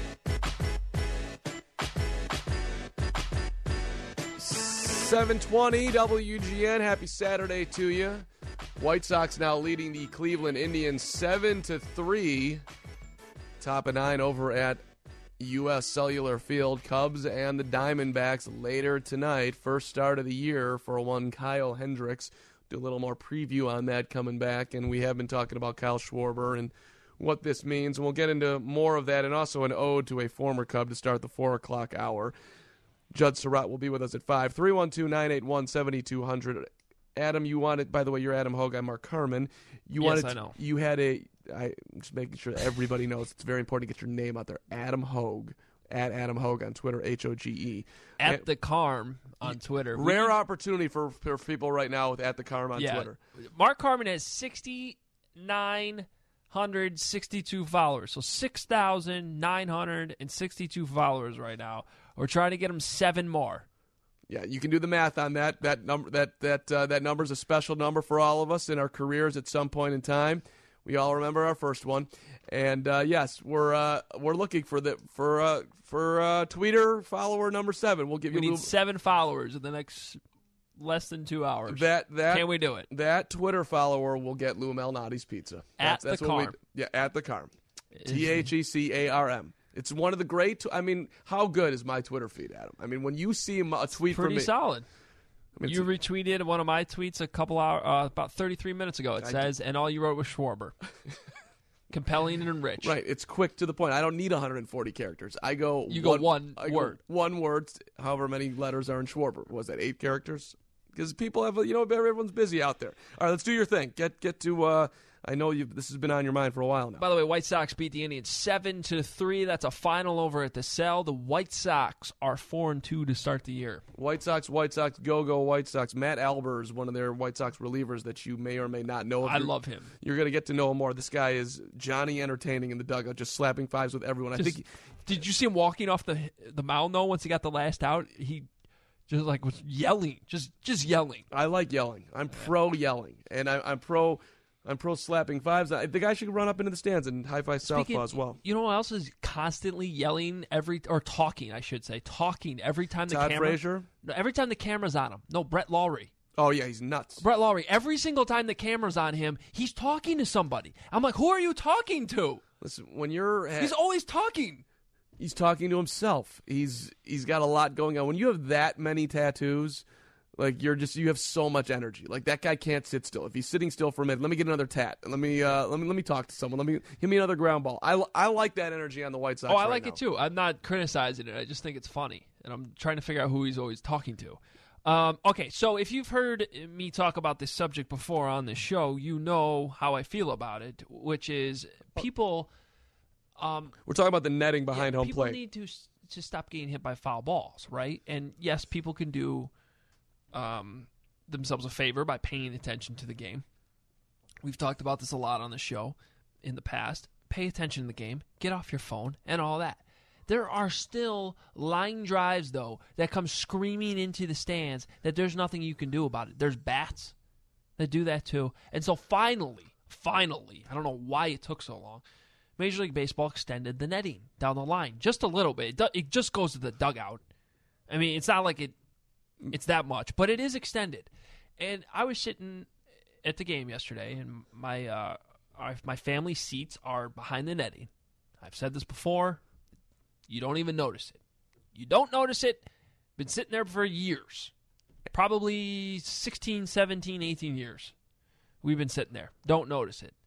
seven twenty W G N. Happy Saturday to you. White Sox now leading the Cleveland Indians seven to three. Top of nine over at U S Cellular Field. Cubs and the Diamondbacks later tonight. First start of the year for one Kyle Hendricks. Do a little more preview on that coming back. And we have been talking about Kyle Schwarber and what this means. And we'll get into more of that and also an ode to a former Cub to start the four o'clock hour. Judd Surratt will be with us at five. three one two, nine eight one, seven two zero zero. Adam, you wanted, by the way, you're Adam Hogue. I'm Mark Carman. You Yes, wanted, I know. You had a, I, I'm just making sure everybody knows it's very important to get your name out there. Adam Hogue, at Adam Hogue on Twitter, H O G E. At And the Carm on Twitter. We rare need- opportunity for, for people right now with at the Carm on yeah. Twitter. Mark Carman has six thousand nine hundred sixty-two followers. So six thousand nine hundred sixty-two followers right now. We're trying to get him seven more. Yeah, you can do the math on that. That number, that that uh, that number is a special number for all of us in our careers at some point in time. We all remember our first one. And uh, yes, we're uh, we're looking for the for uh, for uh, Twitter follower number seven. We'll give We you need seven followers in the next less than two hours. that that Can we do it? That Twitter follower will get Lou Malnati's pizza. At That's, that's the what we- Carm. Yeah, at the Carm. Is- T H E C A R M. It's one of the great. I mean, how good is my Twitter feed, Adam? I mean, when you see a tweet from Pretty me, solid. I mean, You it's- retweeted one of my tweets a couple hours, uh, about thirty-three minutes ago. It I says, and all you wrote was Schwarber. Compelling and rich. right? It's quick to the point. I don't need one hundred forty characters. I go. You go one I go word. one word. However many letters are in Schwarber. Was that eight characters? Because people have, you know, everyone's busy out there. All right, let's do your thing. Get get to. Uh, I know you. This has been on your mind for a while now. By the way, White Sox beat the Indians seven to three. That's a final over at the Cell. The White Sox are four and two to start the year. White Sox, White Sox, go go White Sox. Matt Albers is one of their White Sox relievers that you may or may not know. If I you're- love him. You're going to get to know him more. This guy is Johnny entertaining in the dugout, just slapping fives with everyone. I Just- think Did you see him walking off the the mound though? Once he got the last out, he just like was yelling, just just yelling. I like yelling. I'm pro yelling, and I, I'm pro. I'm pro slapping fives. I, the guy should run up into the stands and high five Southpaw as well. You know who else is constantly yelling every or talking? I should say talking every time the Todd camera. Frazier. No, every time the camera's on him. No, Brett Lawrie. Oh yeah, he's nuts. Brett Lawrie. Every single time the camera's on him, he's talking to somebody. I'm like, who are you talking to? Listen, when you're He's always talking. he's talking to himself. He's he's got a lot going on. When you have that many tattoos, like you're just you have so much energy. Like that guy can't sit still. If he's sitting still for a minute, let me get another tat. Let me uh, let me let me talk to someone. Let me give me another ground ball. I, I like that energy on the White Sox. Oh, I right like now. it too. I'm not criticizing it. I just think it's funny, and I'm trying to figure out who he's always talking to. Um, okay, so if you've heard me talk about this subject before on the show, you know how I feel about it, which is people. Um, We're talking about the netting behind yeah, home people plate. need to to stop getting hit by foul balls, right? And yes, people can do um, themselves a favor by paying attention to the game. We've talked about this a lot on the show in the past. Pay attention to the game, get off your phone, and all that. There are still line drives, though, that come screaming into the stands that there's nothing you can do about it. There's bats that do that, too. And so finally, finally, I don't know why it took so long, Major League Baseball extended the netting down the line just a little bit. It, do, it just goes to the dugout. I mean, it's not like it it's that much, but it is extended. And I was sitting at the game yesterday, and my uh, my family seats are behind the netting. I've said this before. You don't even notice it. You don't notice it. Been sitting there for years. Probably sixteen, seventeen, eighteen years. We've been sitting there. Don't notice it.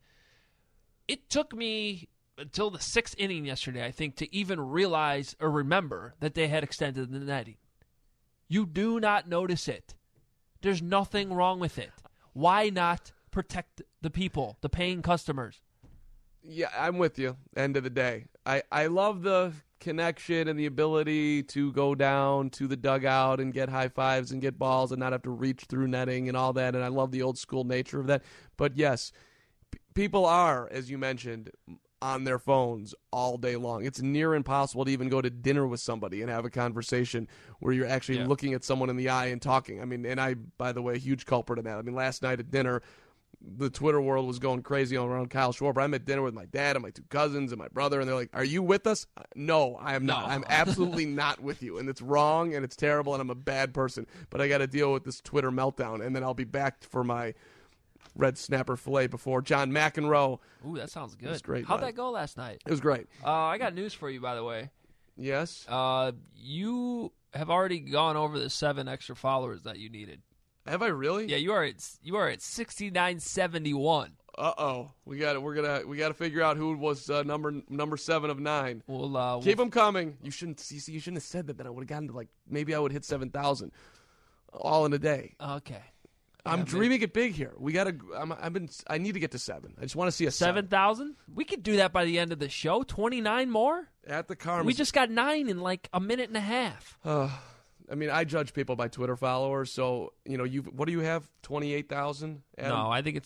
It took me until the sixth inning yesterday, I think, to even realize or remember that they had extended the netting. You do not notice it. There's nothing wrong with it. Why not protect the people, the paying customers? Yeah, I'm with you. End of the day, I, I love the connection and the ability to go down to the dugout and get high fives and get balls and not have to reach through netting and all that. And I love the old school nature of that. But yes, p- people are, as you mentioned, on their phones all day long. It's near impossible to even go to dinner with somebody and have a conversation where you're actually Yeah. looking at someone in the eye and talking. I mean, and I, by the way, huge culprit of that. I mean, last night at dinner, the Twitter world was going crazy all around Kyle Schwarber. I'm at dinner with my dad and my two cousins and my brother, and they're like, "Are you with us?" Uh, No, I am not. No. I'm absolutely not with you, and it's wrong and it's terrible, and I'm a bad person. But I got to deal with this Twitter meltdown, and then I'll be back for my red snapper fillet before John McEnroe. Ooh, that sounds good. That's great, How'd bud. that go last night? It was great. Uh, I got news for you, by the way. Yes. Uh, you have already gone over the seven extra followers that you needed. Have I really? Yeah, you are at you are at sixty-nine seventy-one. Uh oh. We got We're gonna we got to figure out who was uh, number number seven of nine. We'll uh, Keep we'll, them coming. You shouldn't. You, see, you shouldn't have said that. Then I would have gotten to like maybe I would hit seven thousand, all in a day. okay. I'm Yeah, dreaming it big here. We gotta. I'm, I've been. I need to get to seven. I just want to see a Seven thousand? We could do that by the end of the show. Twenty-nine more. seven. At the Carmen. We just got nine in like a minute and a half. Uh, I mean, I judge people by Twitter followers. So you know, you what do you have? Twenty-eight thousand. No, I think it's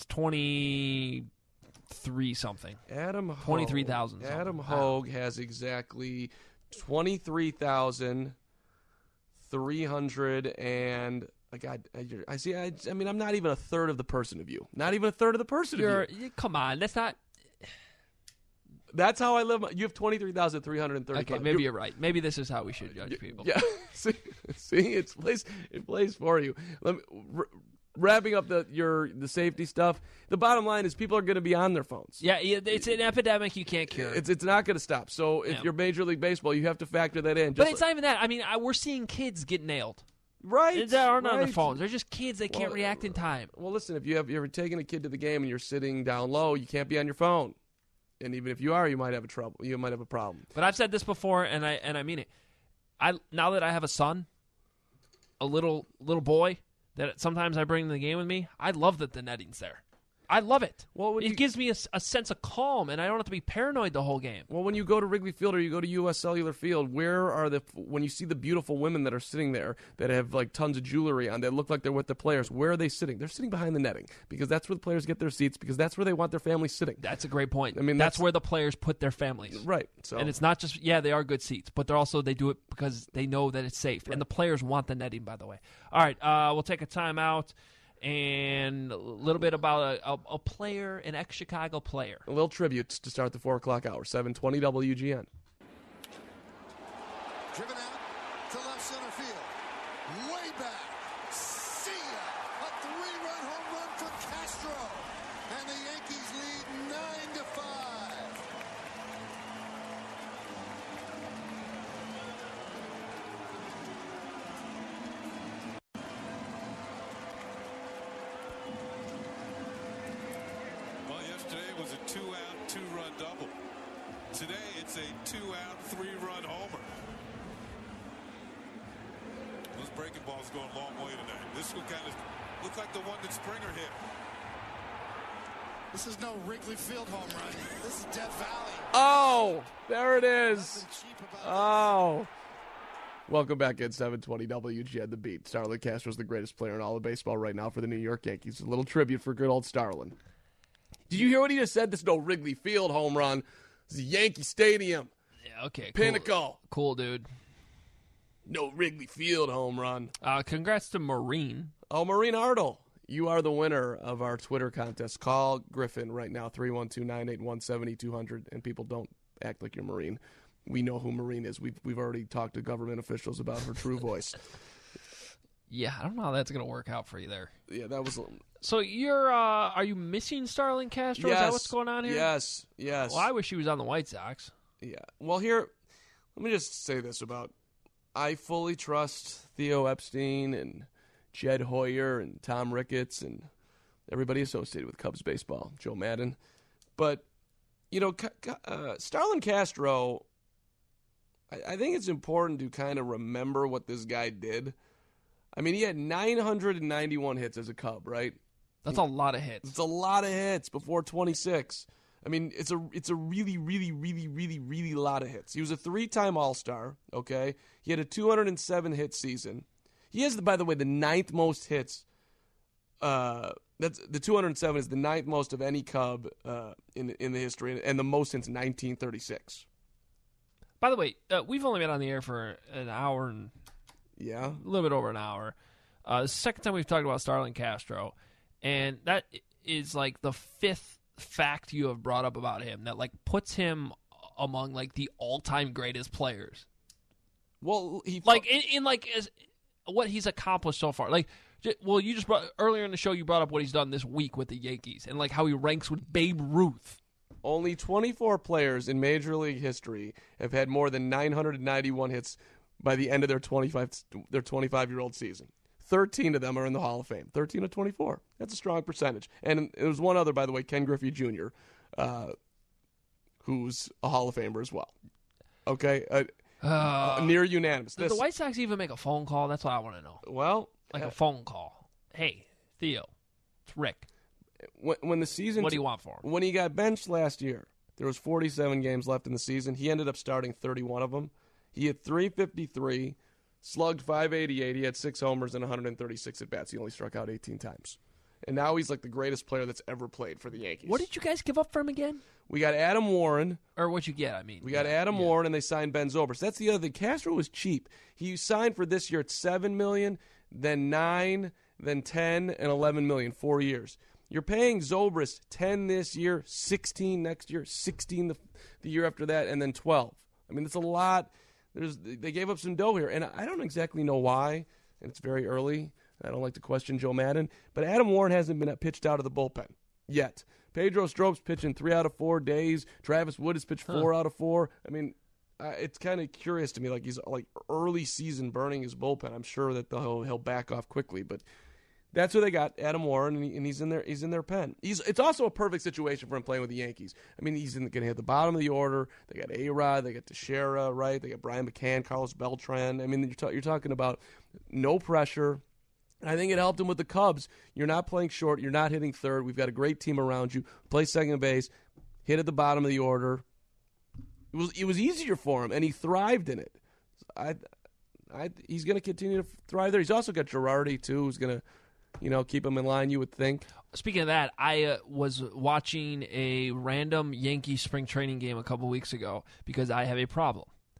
twenty-three something. Adam Hogue, twenty-three thousand something. Adam Wow. Hogue has exactly twenty-three thousand three hundred and. I got. I see. I, I mean, I'm not even a third of the person of you. Not even a third of the person You're of you. come on. That's not That's how I live. My, you have twenty-three thousand three hundred thirty-five. Okay, maybe you're, you're right. Maybe this is how we should judge people. Yeah. see, see, it's plays it plays for you. Let me, r- wrapping up the your the safety stuff. The bottom line is people are going to be on their phones. Yeah, it's an epidemic you can't cure. It's it's not going to stop. So if Yeah. you're Major League Baseball, you have to factor that in. But Just it's not even that. I mean, I, we're seeing kids get nailed. right. They aren't on their right. phones. They're just kids. They can't Well, react in time. Well, listen, if you have you're taking a kid to the game and you're sitting down low, you can't be on your phone. And even if you are, you might have a trouble. You might have a problem. But I've said this before, and I and I mean it. I now that I have a son, a little little boy that sometimes I bring to the game with me, I love that the netting's there. I love it. Well, when it you- gives me a, s- a sense of calm, and I don't have to be paranoid the whole game. Well, when you go to Wrigley Field or you go to U S Cellular Field, where are the when you see the beautiful women that are sitting there that have like tons of jewelry on that look like they're with the players? Where are they sitting? They're sitting behind the netting because that's where the players get their seats because that's where they want their family sitting. That's a great point. I mean, that's, that's- where the players put their families. Right. So And it's not just, yeah, they are good seats, but they're also, they do it because they know that it's safe. And the players want the netting, by the way. All right, uh, we'll take a timeout and a little bit about a, a, a player, an ex-Chicago player. a little tribute to start the four o'clock hour. seven twenty W G N. Driven out to left center field. Way back. See ya. A three-run home run for Castro. And the Yankees lead nine to five. Well, yesterday was a two-out, two-run double. Today it's a two-out, three-run homer. Those breaking balls going a long way tonight. This one kind of looked like the one that Springer hit. This is no Wrigley Field home run. This is Death Valley. Oh, there it is. Nothing cheap about Oh. Welcome back at seven twenty W G N The Beat. Starlin Castro's the greatest player in all of baseball right now for the New York Yankees. A little tribute for good old Starlin. Did you hear what he just said? This is no Wrigley Field home run. This is Yankee Stadium. Yeah, okay. Pinnacle. Cool, cool dude. No Wrigley Field home run. Uh, congrats to Marine. Oh, Maureen Ardle. You are the winner of our Twitter contest. Call Griffin right now, three one two, nine eight one, seven two zero zero. And people, don't act like you're Marine. We know who Marine is. We've, we've already talked to government officials about her true voice. Yeah, I don't know how that's going to work out for you there. Yeah, that was... So you're, uh, are you missing Starlin Castro? Yes. Is that what's going on here? Yes, yes. Well, I wish he was on the White Sox. Yeah. Well, here, let me just say this about, I fully trust Theo Epstein and Jed Hoyer and Tom Ricketts and everybody associated with Cubs baseball, Joe Madden. But, you know, uh, Starlin Castro, I, I think it's important to kind of remember what this guy did. I mean, he had nine hundred ninety-one hits as a Cub, right? That's a lot of hits. It's a lot of hits before twenty-six. I mean, it's a it's a really, really, really, really, really lot of hits. He was a three-time All-Star, okay? He had a two hundred seven hit season. He has, by the way, the ninth most hits. Uh, that's the two hundred seven is the ninth most of any Cub uh, in in the history, and the most since nineteen thirty-six. By the way, uh, we've only been on the air for an hour and Yeah. a little bit over an hour. Uh, the second time we've talked about Starlin Castro, and that is like the fifth fact you have brought up about him that like puts him among like the all-time greatest players. Well, he Like in, in like as what he's accomplished so far. Like, j- well, you just brought earlier in the show you brought up what he's done this week with the Yankees and like how he ranks with Babe Ruth. Only twenty-four players in Major League history have had more than nine hundred ninety-one hits by the end of their twenty-five their twenty-five-year-old season. thirteen of them are in the Hall of Fame. thirteen of twenty-four. That's a strong percentage. And there was one other, by the way, Ken Griffey Junior, uh, who's a Hall of Famer as well. Okay? Uh, Uh, uh, near unanimous. Did This, the White Sox even make a phone call? That's what I want to know. well, Like uh, a phone call. Hey, Theo, it's Rick. when, when the season... What do you want for him? When he got benched last year, there was forty-seven games left in the season. He ended up starting thirty-one of them. He had three fifty-three, slugged five eighty-eight. He had six homers and one hundred thirty-six at-bats. He only struck out eighteen times. And now he's like the greatest player that's ever played for the Yankees. What did you guys give up for him again? We got Adam Warren. Or what'd you get, I mean? We got yeah, Adam yeah. Warren, and they signed Ben Zobrist. That's the other thing. Castro was cheap. He signed for this year at seven million dollars, then nine, then ten, and eleven million dollars, four years. You're paying Zobrist ten this year, sixteen next year, sixteen the, the year after that, and then twelve. I mean, it's a lot. There's They gave up some dough here, and I don't exactly know why, and it's very early. I don't like to question Joe Madden, but Adam Warren hasn't been pitched out of the bullpen yet. Pedro Strope's pitching three out of four days. Travis Wood has pitched four huh. out of four. I mean, uh, it's kind of curious to me. Like he's like early season burning his bullpen. I'm sure that he'll he'll back off quickly, but that's who they got, Adam Warren, and, he, and he's in their he's in their pen. He's it's also a perfect situation for him playing with the Yankees. I mean, he's going to hit the bottom of the order. They got A-Rod, they got Teixeira, right? They got Brian McCann, Carlos Beltran. I mean, you're, ta- you're talking about no pressure. And I think it helped him with the Cubs. You're not playing short. You're not hitting third. We've got a great team around you. Play second base. Hit at the bottom of the order. It was it was easier for him, and he thrived in it. I, I he's going to continue to thrive there. He's also got Girardi too, who's going to, you know, keep him in line. You would think. Speaking of that, I uh, was watching a random Yankee spring training game a couple weeks ago because I have a problem.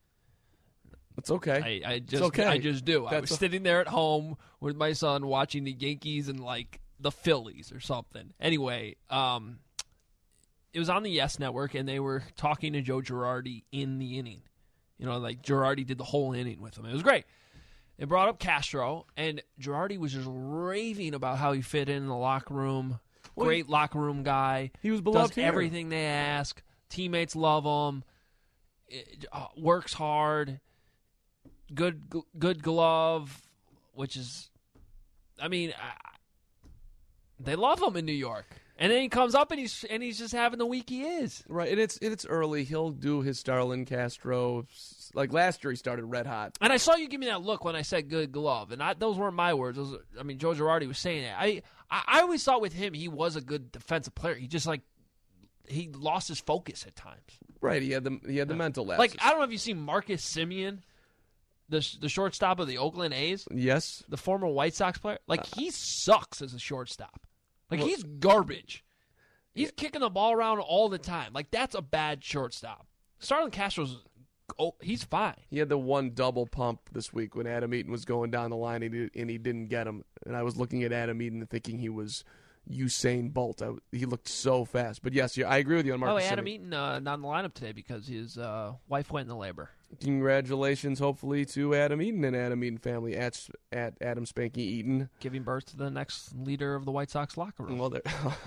It's okay. I, I just it's okay. I just do. That's I was a- sitting there at home with my son watching the Yankees and like the Phillies or something. Anyway, um, it was on the Yes Network and they were talking to Joe Girardi in the inning. You know, like Girardi did the whole inning with him. It was great. They brought up Castro and Girardi was just raving about how he fit in the locker room. Well, Great locker room guy. He was beloved Does here. everything they ask. Teammates love him. It, uh, works hard. Good, good glove, which is, I mean, I, they love him in New York. And then he comes up and he's and he's just having the week he is. Right, and it's and it's early. He'll do his Starlin Castro. Like last year, he started red hot. And I saw you give me that look when I said good glove, and I, those weren't my words. Those, I mean, Joe Girardi was saying that. I, I I always thought with him he was a good defensive player. He just like he lost his focus at times. Right, he had the he had the yeah. mental lapses. Like I don't know if you've seen Marcus Semien, the the shortstop of the Oakland A's. Yes, the former White Sox player. Like uh, he sucks as a shortstop. Like well, he's garbage. He's yeah. kicking the ball around all the time. Like that's a bad shortstop. Starlin Castro's. Oh, he's fine. He had the one double pump this week when Adam Eaton was going down the line and he, and he didn't get him. And I was looking at Adam Eaton and thinking he was Usain Bolt. I, he looked so fast. But yes, yeah, I agree with you on Marcus. Oh, Adam Semien. Eaton uh, not in the lineup today because his uh, wife went into labor. Congratulations, hopefully, to Adam Eaton and Adam Eaton family at at Adam Spanky Eaton, giving birth to the next leader of the White Sox locker room. Well,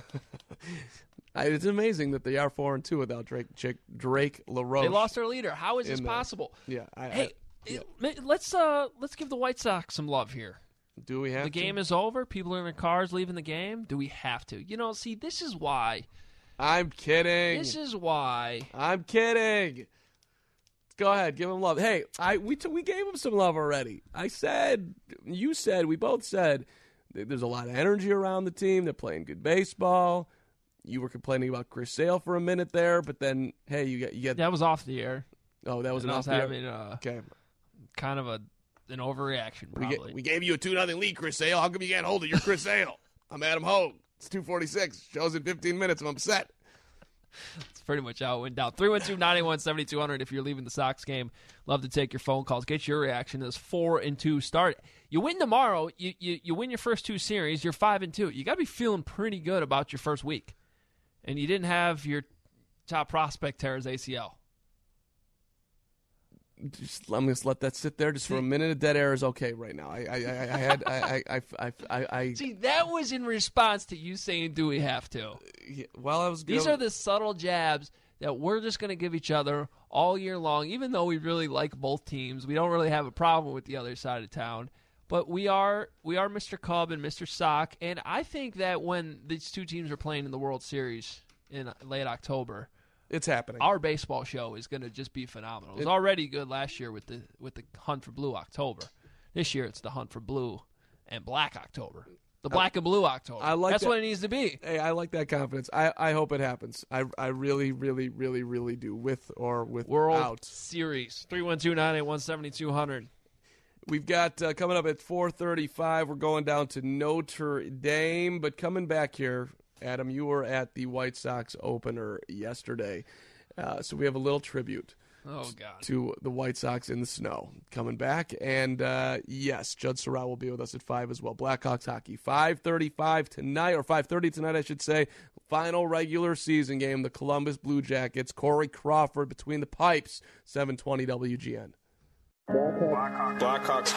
it's amazing that they are four and two without Drake Chick, Drake LaRoche. They lost their leader. How is this the, possible? Yeah. I, hey, I, yeah. It, let's uh let's give the White Sox some love here. Do we have the to? game is over? People are in their cars leaving the game. Do we have to? You know, see, this is why. I'm kidding. This is why. I'm kidding. Go ahead, give him love. Hey, I we t- we gave him some love already. I said, you said, we both said, there's a lot of energy around the team. They're playing good baseball. You were complaining about Chris Sale for a minute there, but then, hey, you get you get that was off the air. Oh, that was and an I off was the having, air. Uh, okay, kind of a an overreaction. Probably. We, get, we gave you a two nothing lead, Chris Sale. How come you can't hold it? You're Chris Sale. I'm Adam Hogue. It's two forty six. Shows in fifteen minutes. I'm upset. That's pretty much how it went down. three one two, nine eight one, seven two zero zero if you're leaving the Sox game. Love to take your phone calls. Get your reaction to this four and two start. You win tomorrow, you, you you win your first two series, you're five and two. You got to be feeling pretty good about your first week. And you didn't have your top prospect tear his A C L. Just, I'm going to let that sit there just for a minute. A dead air is okay right now. I I, I, I had I, I, I, I, I See, that was in response to you saying, "Do we have to?" Yeah, well, I was. These gonna, are the subtle jabs that we're just going to give each other all year long. Even though we really like both teams, we don't really have a problem with the other side of town. But we are we are Mister Cub and Mister Sock, and I think that when these two teams are playing in the World Series in late October, it's happening. Our baseball show is going to just be phenomenal. It was it, already good last year with the with the Hunt for Blue October. This year it's the Hunt for Blue and Black October. The Black I, and Blue October. I like That's that. what it needs to be. Hey, I like that confidence. I, I hope it happens. I I really, really, really, really do. With or without. World Series. three one two, nine eight one, seven two zero zero. We've got uh, coming up at four thirty-five, we're going down to Notre Dame. But coming back here, Adam, you were at the White Sox opener yesterday. Uh, so we have a little tribute. Oh, God. To the White Sox in the snow. Coming back. And, uh, yes, Judd Surratt will be with us at five as well. Blackhawks hockey. five thirty-five tonight, or five thirty tonight, I should say. Final regular season game. The Columbus Blue Jackets. Corey Crawford between the pipes. seven twenty W G N. Blackhawks.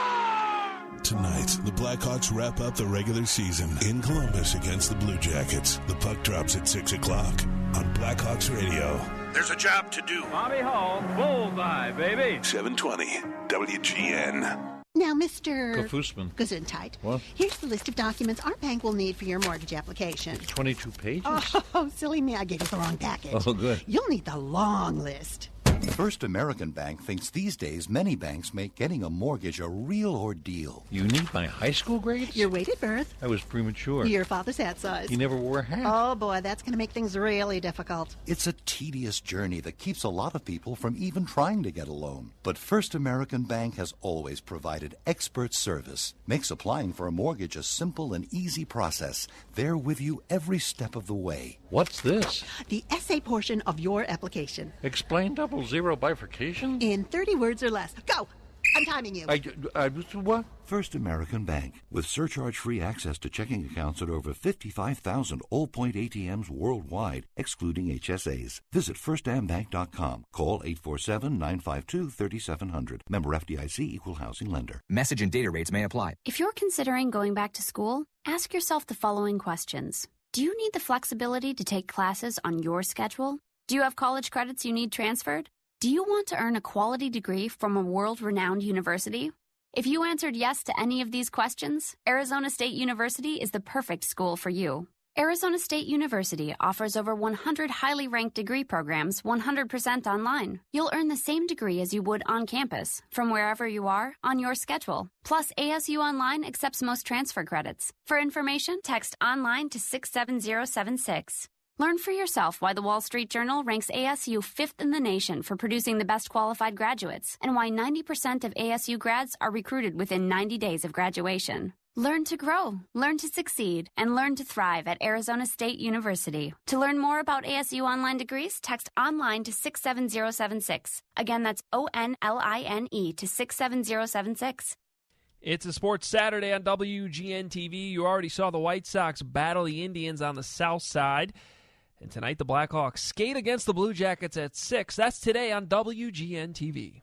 Tonight, the Blackhawks wrap up the regular season in Columbus against the Blue Jackets. The puck drops at six o'clock on Blackhawks Radio. There's a job to do. Bobby Hall, bullseye, baby. seven twenty W G N. Now, Mister Kafusman. Gesundheit. What? Here's the list of documents our bank will need for your mortgage application. twenty-two pages? Oh, silly me, I gave you the wrong package. Oh, good. You'll need the long list. First American Bank thinks these days many banks make getting a mortgage a real ordeal. You need my high school grades? Your weighted birth. I was premature. Your father's hat size. He never wore a hat. Oh, boy, that's going to make things really difficult. It's a tedious journey that keeps a lot of people from even trying to get a loan. But First American Bank has always provided expert service, makes applying for a mortgage a simple and easy process. They're with you every step of the way. What's this? The essay portion of your application. Explain double zero bifurcation? In thirty words or less. Go! I'm timing you. I, I, what? First American Bank, with surcharge-free access to checking accounts at over fifty-five thousand all-point A T Ms worldwide, excluding H S As. Visit first am bank dot com. Call eight four seven, nine five two, three seven zero zero. Member F D I C, Equal Housing Lender. Message and data rates may apply. If you're considering going back to school, ask yourself the following questions. Do you need the flexibility to take classes on your schedule? Do you have college credits you need transferred? Do you want to earn a quality degree from a world-renowned university? If you answered yes to any of these questions, Arizona State University is the perfect school for you. Arizona State University offers over one hundred highly ranked degree programs one hundred percent online. You'll earn the same degree as you would on campus, from wherever you are, on your schedule. Plus, A S U Online accepts most transfer credits. For information, text online to six seven zero seven six. Learn for yourself why the Wall Street Journal ranks A S U fifth in the nation for producing the best qualified graduates, and why ninety percent of A S U grads are recruited within ninety days of graduation. Learn to grow, learn to succeed, and learn to thrive at Arizona State University. To learn more about A S U online degrees, text online to six seven zero seven six. Again, that's O N L I N E to six seven zero seven six. It's a Sports Saturday on W G N T V. You already saw the White Sox battle the Indians on the south side. And tonight the Blackhawks skate against the Blue Jackets at six. That's today on W G N T V.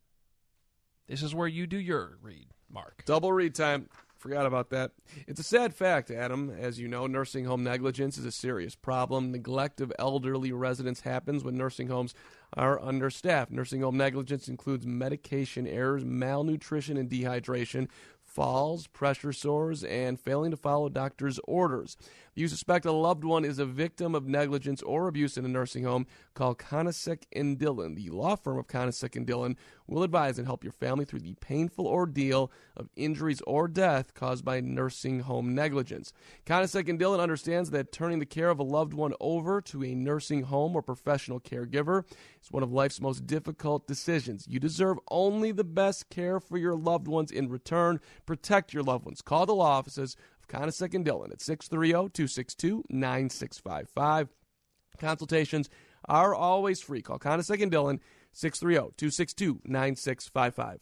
This is where you do your read, Mark. Double read time. Forgot about that. It's a sad fact, Adam. As you know, nursing home negligence is a serious problem. Neglect of elderly residents happens when nursing homes are understaffed. Nursing home negligence includes medication errors, malnutrition and dehydration, falls, pressure sores, and failing to follow doctor's orders. If you suspect a loved one is a victim of negligence or abuse in a nursing home, call Conasec and Dillon. The law firm of Conasec and Dillon will advise and help your family through the painful ordeal of injuries or death caused by nursing home negligence. Conasec and Dillon understands that turning the care of a loved one over to a nursing home or professional caregiver is one of life's most difficult decisions. You deserve only the best care for your loved ones in return. Protect your loved ones. Call the law offices of Conasec and Dillon at six three zero, two six two, nine six five five. Consultations are always free. Call Conasec and Dillon, six three zero, two six two, nine six five five.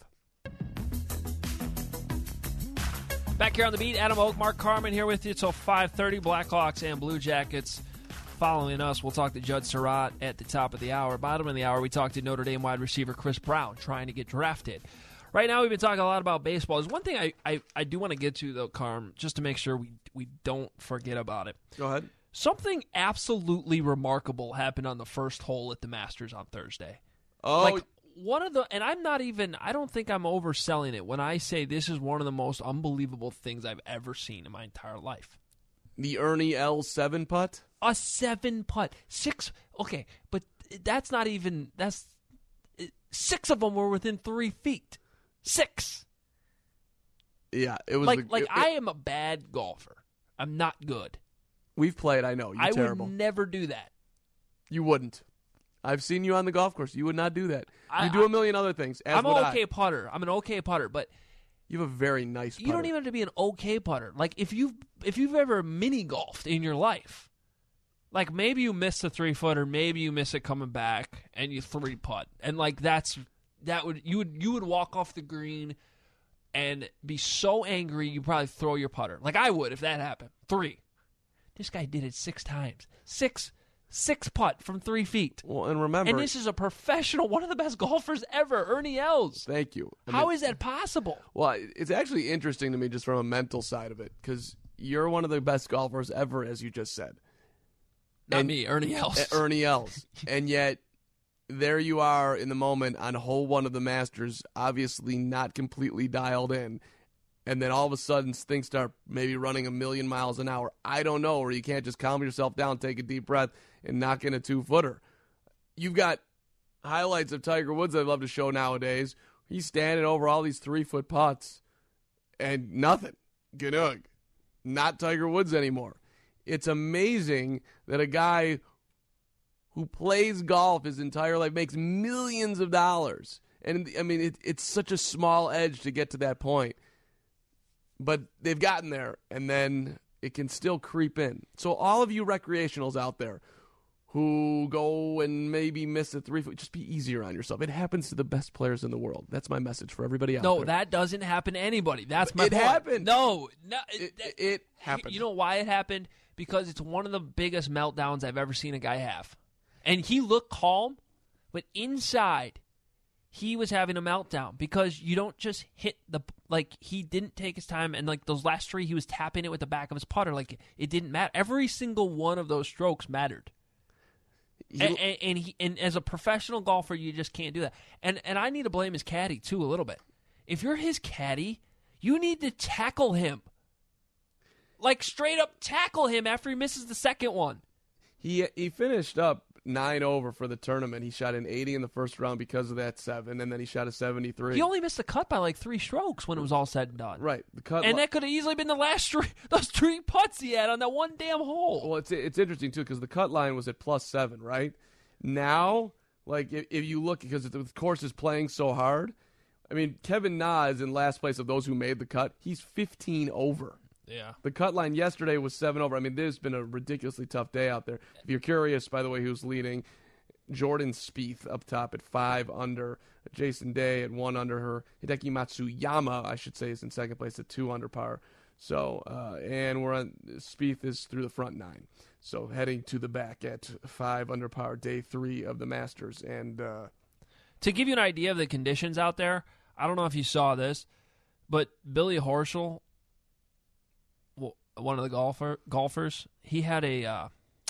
Back here on the beat, Adam Oak, Mark Carman here with you till five thirty. Blackhawks and Blue Jackets following us. We'll talk to Judd Surratt at the top of the hour. Bottom of the hour, we talked to Notre Dame wide receiver Chris Brown trying to get drafted. Right now, we've been talking a lot about baseball. There's one thing I, I, I do want to get to, though, Carm, just to make sure we, we don't forget about it. Go ahead. Something absolutely remarkable happened on the first hole at the Masters on Thursday. Oh, like one of the, and I'm not even, I don't think I'm overselling it when I say this is one of the most unbelievable things I've ever seen in my entire life. The Ernie L seven putt? A seven putt. Six, okay, but that's not even, that's, six of them were within three feet. Six. Yeah, it was like the, like it, I am a bad golfer. I'm not good. We've played. I know you're I terrible. would never do that. You wouldn't. I've seen you on the golf course. You would not do that. I, you do I, a million other things. As I'm an would okay I. putter. I'm an okay putter, but you have a very nice putter. You don't even have to be an okay putter. Like if you've if you've ever mini golfed in your life, Like, maybe you miss the three-footer, maybe you miss it coming back, and you three-putt. And, like, that's, that would, you would, you would walk off the green and be so angry you probably throw your putter. Like I would if that happened. Three. This guy did it six times. Six, six putt from three feet. Well, and remember, and this is a professional, one of the best golfers ever, Ernie Els. Thank you. I How mean, is that possible? Well, it's actually interesting to me just from a mental side of it, because you're one of the best golfers ever, as you just said. Not and, me, Ernie Els. Ernie Els. And yet, there you are in the moment on hole one of the Masters, obviously not completely dialed in. And then all of a sudden, things start maybe running a million miles an hour. I don't know, or you can't just calm yourself down, take a deep breath, and knock in a two-footer. You've got highlights of Tiger Woods I'd love to show nowadays. He's standing over all these three-foot putts, and nothing. Ganug. Not Tiger Woods anymore. It's amazing that a guy who plays golf his entire life makes millions of dollars. And, I mean, it, it's such a small edge to get to that point. But they've gotten there, and then it can still creep in. So all of you recreationals out there who go and maybe miss a three foot, just be easier on yourself. It happens to the best players in the world. That's my message for everybody out no, there. No, that doesn't happen to anybody. That's my it point. happened. No, no, it, that, it happened. You know why it happened? Because it's one of the biggest meltdowns I've ever seen a guy have. And he looked calm, but inside, he was having a meltdown because you don't just hit the, like, he didn't take his time, and, like, those last three, he was tapping it with the back of his putter. Like, it didn't matter. Every single one of those strokes mattered. He, and, and, and, he, and as a professional golfer, you just can't do that. And, and I need to blame his caddy, too, a little bit. If you're his caddy, you need to tackle him. Like, straight up tackle him after he misses the second one. He he finished up nine over for the tournament. He shot an eighty in the first round because of that seven, and then he shot a seventy-three. He only missed the cut by like three strokes when it was all said and done. Right. The cut and li- that could have easily been the last three, those three putts he had on that one damn hole. Well, it's it's interesting, too, because the cut line was at plus seven, right? Now, like, if, if you look, because the course is playing so hard, I mean, Kevin Na is in last place of those who made the cut. He's fifteen over. Yeah. The cut line yesterday was seven over. I mean, there's been a ridiculously tough day out there. If you're curious, by the way, who's leading, Jordan Spieth up top at five under. Jason Day at one under her. Hideki Matsuyama, I should say, is in second place at two under par. So, uh, and we're on, Spieth is through the front nine. So heading to the back at five under par, day three of the Masters. And uh, to give you an idea of the conditions out there, I don't know if you saw this, but Billy Horschel, one of the golfer golfers, he had a uh,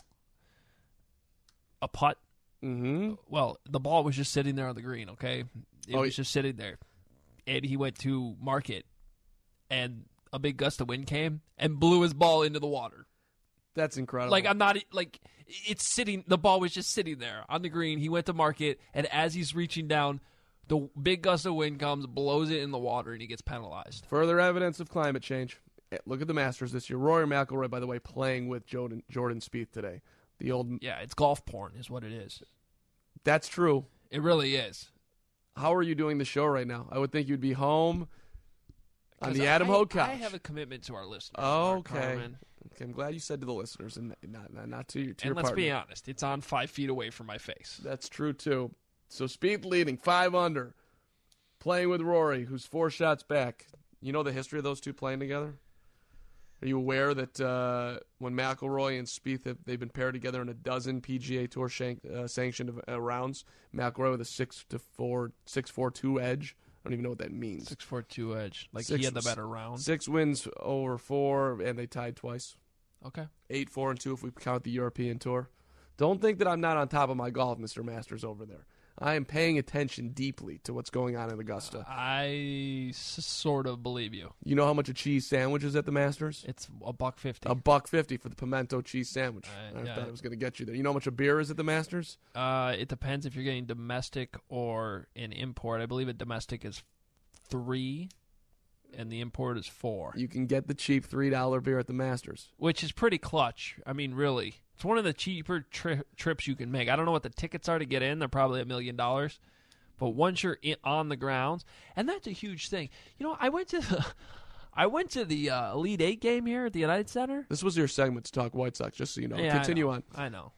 a putt. Mm-hmm. Well, the ball was just sitting there on the green, okay? It oh, was just sitting there. And he went to mark it, and a big gust of wind came and blew his ball into the water. That's incredible. Like, I'm not, like, it's sitting, the ball was just sitting there on the green. He went to mark it, and as he's reaching down, the big gust of wind comes, blows it in the water, and he gets penalized. Further evidence of climate change. Look at the Masters this year. Rory McIlroy, by the way, playing with Jordan, Jordan Spieth today. The old yeah, it's golf porn is what it is. That's true. It really is. How are you doing the show right now? I would think you'd be home on the I, Adam Hogue couch. I have a commitment to our listeners. Oh, Mark okay. Carmen. okay. I'm glad you said to the listeners and not not, not to, your, to and your let's partner. be honest, it's on five feet away from my face. That's true, too. So Spieth leading, five under, playing with Rory, who's four shots back. You know the history of those two playing together? Are you aware that uh, when McIlroy and Spieth have they've been paired together in a dozen P G A Tour shank, uh, sanctioned uh, rounds? McIlroy with a six to four, six four two edge. I don't even know what that means. Six four two edge, like six, he had the better round. Six wins over four, and they tied twice. Okay, eight four and two if we count the European Tour. Don't think that I'm not on top of my golf, Mister Masters over there. I am paying attention deeply to what's going on in Augusta. I s- sort of believe you. You know how much a cheese sandwich is at the Masters? It's a buck fifty. A buck fifty for the pimento cheese sandwich. Uh, I yeah. thought I was going to get you there. You know how much a beer is at the Masters? Uh, it depends if you're getting domestic or an import. I believe a domestic is three, and the import is four. You can get the cheap three dollar beer at the Masters, which is pretty clutch. I mean, really. It's one of the cheaper tri- trips you can make. I don't know what the tickets are to get in. They're probably a million dollars. But once you're in, on the grounds, and that's a huge thing. You know, I went to the, I went to the uh, Elite Eight game here at the United Center. This was your segment to talk White Sox, just so you know. Yeah, Continue I know. on. I know.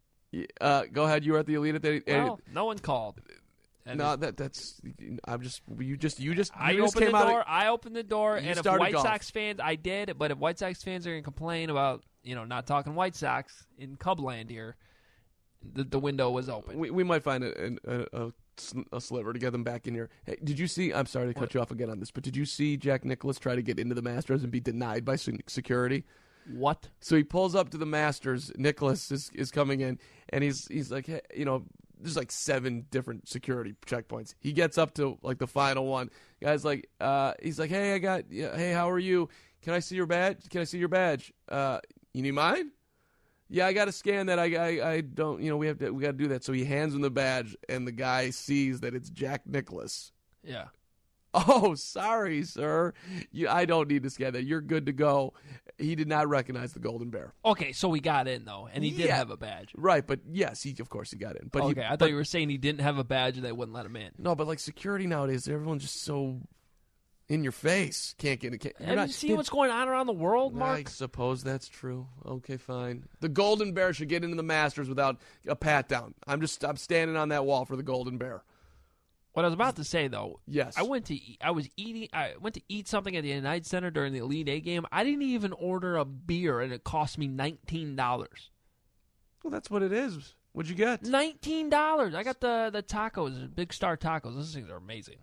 Uh, go ahead. You were at the Elite Eight. Well, no one called. And no, that that's. I'm just. You just. You just. I you just opened came the out door. of, I opened the door, You and if started White golf. Sox fans, I did. But if White Sox fans are going to complain about, you know, not talking White Sox in Cubland here, the the window was open. We we might find a a, a, a sliver to get them back in here. Hey, did you see? I'm sorry to cut What? you off again on this, but did you see Jack Nicklaus try to get into the Masters and be denied by se- security? What? So he pulls up to the Masters. Nicholas is, is coming in, and he's he's like, hey, you know, there's like seven different security checkpoints. He gets up to like the final one. Guy's like, uh, he's like, hey, I got, yeah, hey, how are you? Can I see your badge? Can I see your badge? Uh, you need mine? Yeah, I got to scan that. I, I I don't, you know, we have to we got to do that. So he hands him the badge, and the guy sees that it's Jack Nicklaus. Yeah. Oh, sorry, sir. You, I don't need to scan that. You're good to go. He did not recognize the Golden Bear. Okay, so he got in though, and he did Yeah. have a badge. Right, but yes, he of course he got in. But okay, he, I thought but, you were saying he didn't have a badge and they wouldn't let him in. no, but like security nowadays, everyone's just so in your face. Can't get it. Have you seen what's going on around the world, Mark? I suppose that's true. Okay, fine. The Golden Bear should get into the Masters without a pat down. I'm just I'm standing on that wall for the Golden Bear. What I was about to say though, Yes. I went to eat, I was eating I went to eat something at the United Center during the Elite Eight game. I didn't even order a beer, and it cost me nineteen dollars. Well, that's what it is. What'd you get? Nineteen dollars. I got the the tacos, Big Star tacos. Those things are amazing.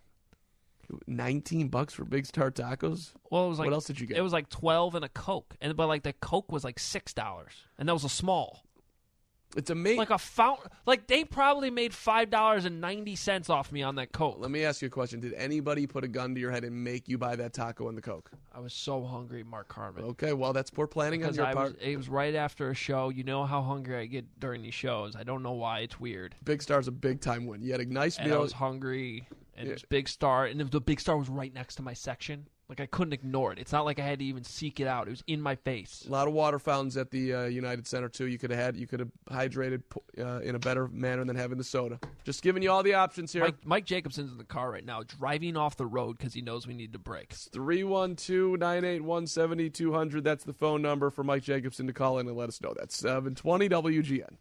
Nineteen bucks for Big Star tacos. Well, it was like What else did you get? It was like twelve and a Coke, and but like the Coke was like six dollars, and that was a small. It's amazing. Like a fountain. Like they probably made five dollars and ninety cents off me on that Coke. Let me ask you a question. Did anybody put a gun to your head and make you buy that taco and the Coke? I was so hungry, Mark Carmen. Okay, well, that's poor planning on Because your I part. was, it was right after a show. You know how hungry I get during these shows. I don't know why. It's weird. Big Star's a big time win. You had a nice And meal. I was hungry, and Yeah. it was Big Star, and the Big Star was right next to my section. Like I couldn't ignore it. It's not like I had to even seek it out. It was in my face. A lot of water fountains at the uh, United Center too. You could have had. You could have hydrated uh, in a better manner than having the soda. Just giving you all the options here. Mike, Mike Jacobson's in the car right now, driving off the road because he knows we need to brake. three one two, nine eight one, seven two zero zero. That's the phone number for Mike Jacobson to call in and let us know. That's seven twenty W G N.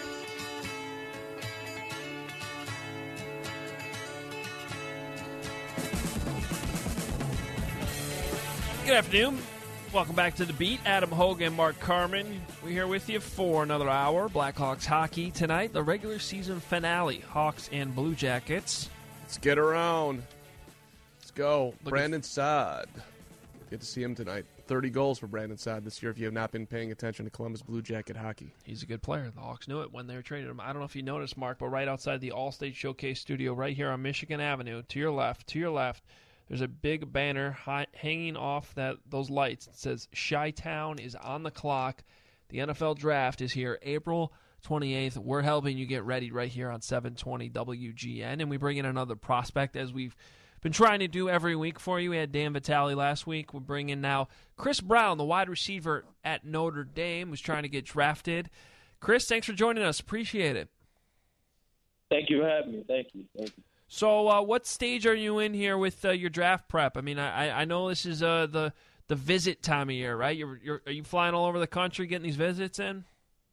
Good afternoon. Welcome back to The Beat. Adam Hogan, Mark Carmen. We're here with you for another hour. Blackhawks hockey tonight, the regular season finale. Hawks and Blue Jackets. Let's get around. Let's go. Look Brandon Saad. Get to see him tonight. thirty goals for Brandon Saad this year if you have not been paying attention to Columbus Blue Jacket hockey. He's a good player. The Hawks knew it when they were traded him. I don't know if you noticed, Mark, but right outside the All-State Showcase studio right here on Michigan Avenue, to your left, to your left, there's a big banner hi- hanging off that those lights. It says, Chi-Town is on the clock. The N F L Draft is here April twenty-eighth. We're helping you get ready right here on seven twenty W G N, and we bring in another prospect as we've been trying to do every week for you. We had Dan Vitale last week. We're bringing now Chris Brown, the wide receiver at Notre Dame, who's trying to get drafted. Chris, thanks for joining us. Appreciate it. Thank you for having me. Thank you. Thank you. So, uh, what stage are you in here with uh, your draft prep? I mean, I I know this is uh, the the visit time of year, right? You're, you're are you flying all over the country getting these visits in?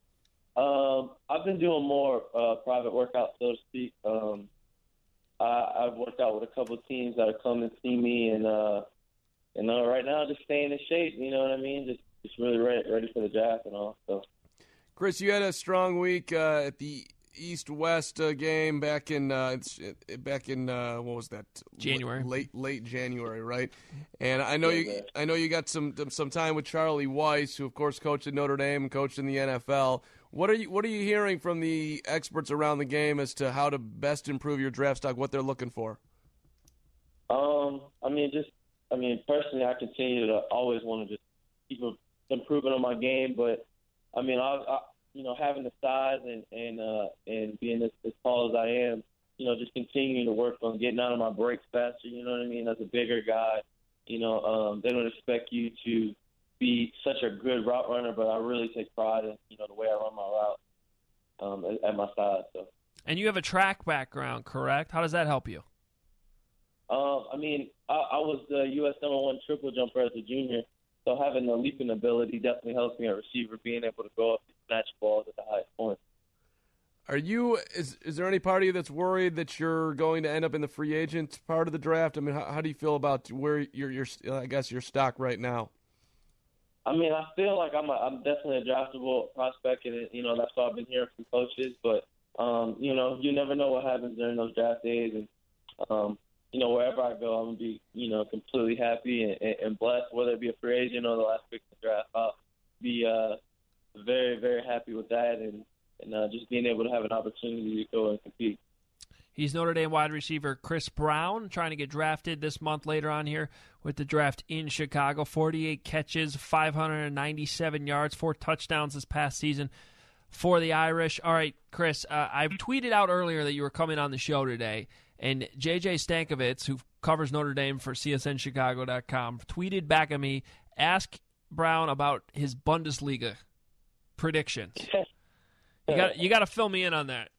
Um, I've been doing more uh, private workouts, so to speak. Um, I, I've worked out with a couple of teams that have come and see me, and uh, and uh, right now just staying in shape. You know what I mean? Just just really ready, ready for the draft and all. So, Chris, you had a strong week uh, at the East-West uh, game back in uh, it's, it, back in uh, what was that? January, L- late late January, right? And I know you I know you got some some time with Charlie Weiss, who of course coached at Notre Dame and coached in the N F L. What are you What are you hearing from the experts around the game as to how to best improve your draft stock? What they're looking for? um, I mean, just I mean, personally, I continue to always want to just keep improving on my game, but I mean, I. I you know, having the size and and uh, and being as, as tall as I am, you know, just continuing to work on getting out of my breaks faster. You know what I mean? As a bigger guy, you know, um, they don't expect you to be such a good route runner, but I really take pride in, you know, the way I run my route um, at, at my size. So. And you have a track background, correct? How does that help you? Um, I mean, I, I was the U S number one triple jumper as a junior, so having the leaping ability definitely helps me at receiver, being able to go up and snatch balls at the highest point. Are you? Is is there any part of you that's worried that you're going to end up in the free agent part of the draft? I mean, how, how do you feel about where your your I guess your stock right now? I mean, I feel like I'm a, I'm definitely a draftable prospect, and you know that's what I've been hearing from coaches. But um, you know, you never know what happens during those draft days, and um, you know, wherever I go, I'm gonna be you know completely happy and, and, and blessed, whether it be a free agent or the last pick of the draft. I'll be uh, very very happy with that, and. and uh, just being able to have an opportunity to go and compete. He's Notre Dame wide receiver Chris Brown, trying to get drafted this month later on here with the draft in Chicago. forty-eight catches, five hundred ninety-seven yards, four touchdowns this past season for the Irish. All right, Chris, uh, I tweeted out earlier that you were coming on the show today, and J J Stankovitz, who covers Notre Dame for C S N Chicago dot com, tweeted back at me, ask Brown about his Bundesliga predictions. You got you got to fill me in on that.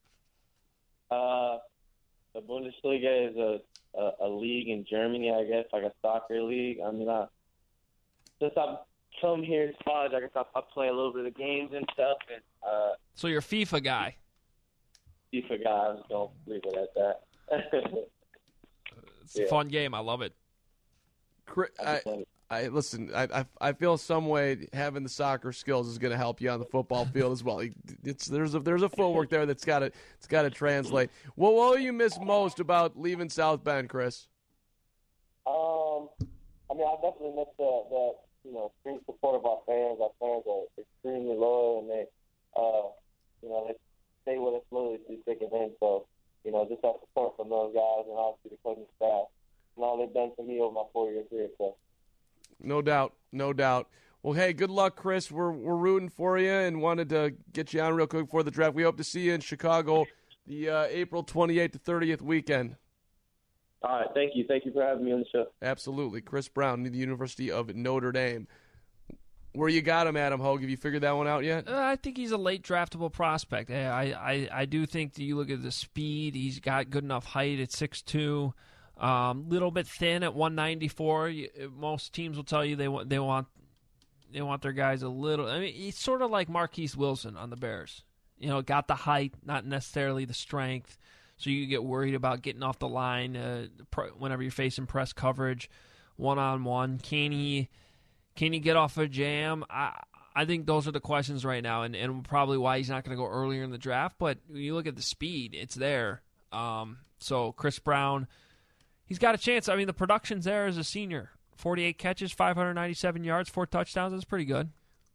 Uh, the Bundesliga is a, a a league in Germany, I guess, like a soccer league. I mean, I, since I've come here to college, I guess I, I play a little bit of games and stuff. And uh, so you're a FIFA guy. FIFA guy. I was gonna leave it at that. It's yeah. a fun game. I love it. I, I listen. I, I I feel some way having the soccer skills is going to help you on the football field as well. It's there's a there's a footwork there that's got to it's got to translate. Well, what will you miss most about leaving South Bend, Chris? Um, I mean, I definitely miss the, the you know extreme support of our fans. Our fans are extremely loyal, and they uh you know they stay with us literally through thick and thin. So you know just that support from those guys and obviously the coaching staff and all they've done for me over my four year career. So. No doubt, no doubt. Well, hey, good luck, Chris. We're we're rooting for you and wanted to get you on real quick before the draft. We hope to see you in Chicago the uh, April twenty-eighth to thirtieth weekend. All right, thank you. Thank you for having me on the show. Absolutely. Chris Brown, the University of Notre Dame. Where you got him, Adam Hogue? Have you figured that one out yet? Uh, I think he's a late draftable prospect. I, I, I do think that you look at the speed, he's got good enough height at six two. Um, little bit thin at one ninety-four. Most teams will tell you they want they want they want their guys a little. I mean, he's sort of like Marquise Wilson on the Bears. You know, got the height, not necessarily the strength. So you get worried about getting off the line uh, whenever you're facing press coverage, one on one. Can he can he get off a jam? I I think those are the questions right now, and, and probably why he's not going to go earlier in the draft. But when you look at the speed, it's there. Um, so Chris Brown. He's got a chance. I mean, the production's there as a senior. forty-eight catches, five hundred ninety-seven yards, four touchdowns. That's pretty good.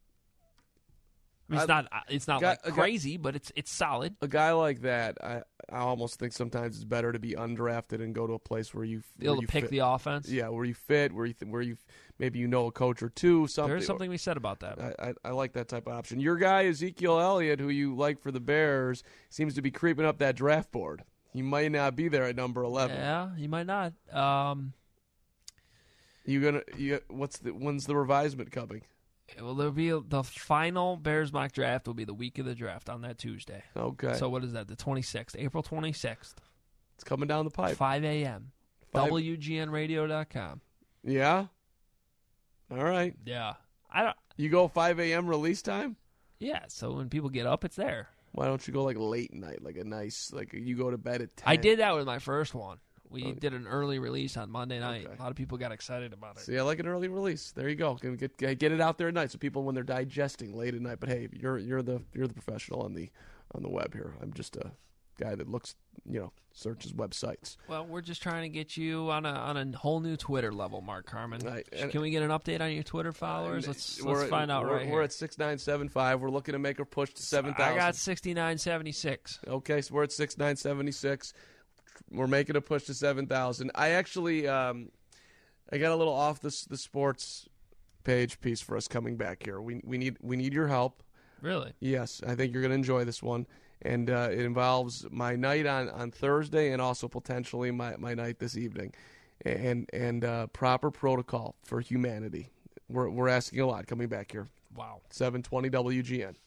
I mean, it's I, not it's not guy, like crazy, guy, but it's it's solid. A guy like that, I I almost think sometimes it's better to be undrafted and go to a place where you be able where to you pick fit. the offense. Yeah, where you fit, where you th- where you maybe you know a coach or two. Something. There's something we said about that. I, I, I like that type of option. Your guy Ezekiel Elliott, who you like for the Bears, seems to be creeping up that draft board. He might not be there at number eleven. Yeah, he might not. Um, you gonna? You, what's the? When's the revisement coming? Well, there'll be a, the final Bears mock draft will be the week of the draft on that Tuesday. Okay. So what is that? The twenty-sixth, April twenty-sixth. It's coming down the pipe. five a.m. W G N radio dot com. Yeah. All right. Yeah. I don't. You go five a.m. release time? Yeah. So when people get up, it's there. Why don't you go like late night, like a nice, like you go to bed at ten? I did that with my first one. We oh, did an early release on Monday night. Okay. A lot of people got excited about it. See, I like an early release. There you go. Get, get get it out there at night, so people when they're digesting late at night. But hey, you're you're the you're the professional on the on the web here. I'm just a guy that looks, you know, searches websites. Well, we're just trying to get you on a on a whole new Twitter level, Mark Harmon. Right. Can we get an update on your Twitter followers? Let's let's we're, find out we're, right We're here. at six nine seven five. We're looking to make a push to seven thousand. I got sixty-nine seventy-six. Okay, so we're at sixty-nine seventy-six. We're making a push to seven thousand. I actually, um, I got a little off the the sports page piece for us coming back here. We we need we need your help. Really? Yes, I think you're going to enjoy this one, and uh, it involves my night on, on Thursday and also potentially my, my night this evening, and and uh, proper protocol for humanity. We're we're asking a lot coming back here. Wow. seven twenty W G N.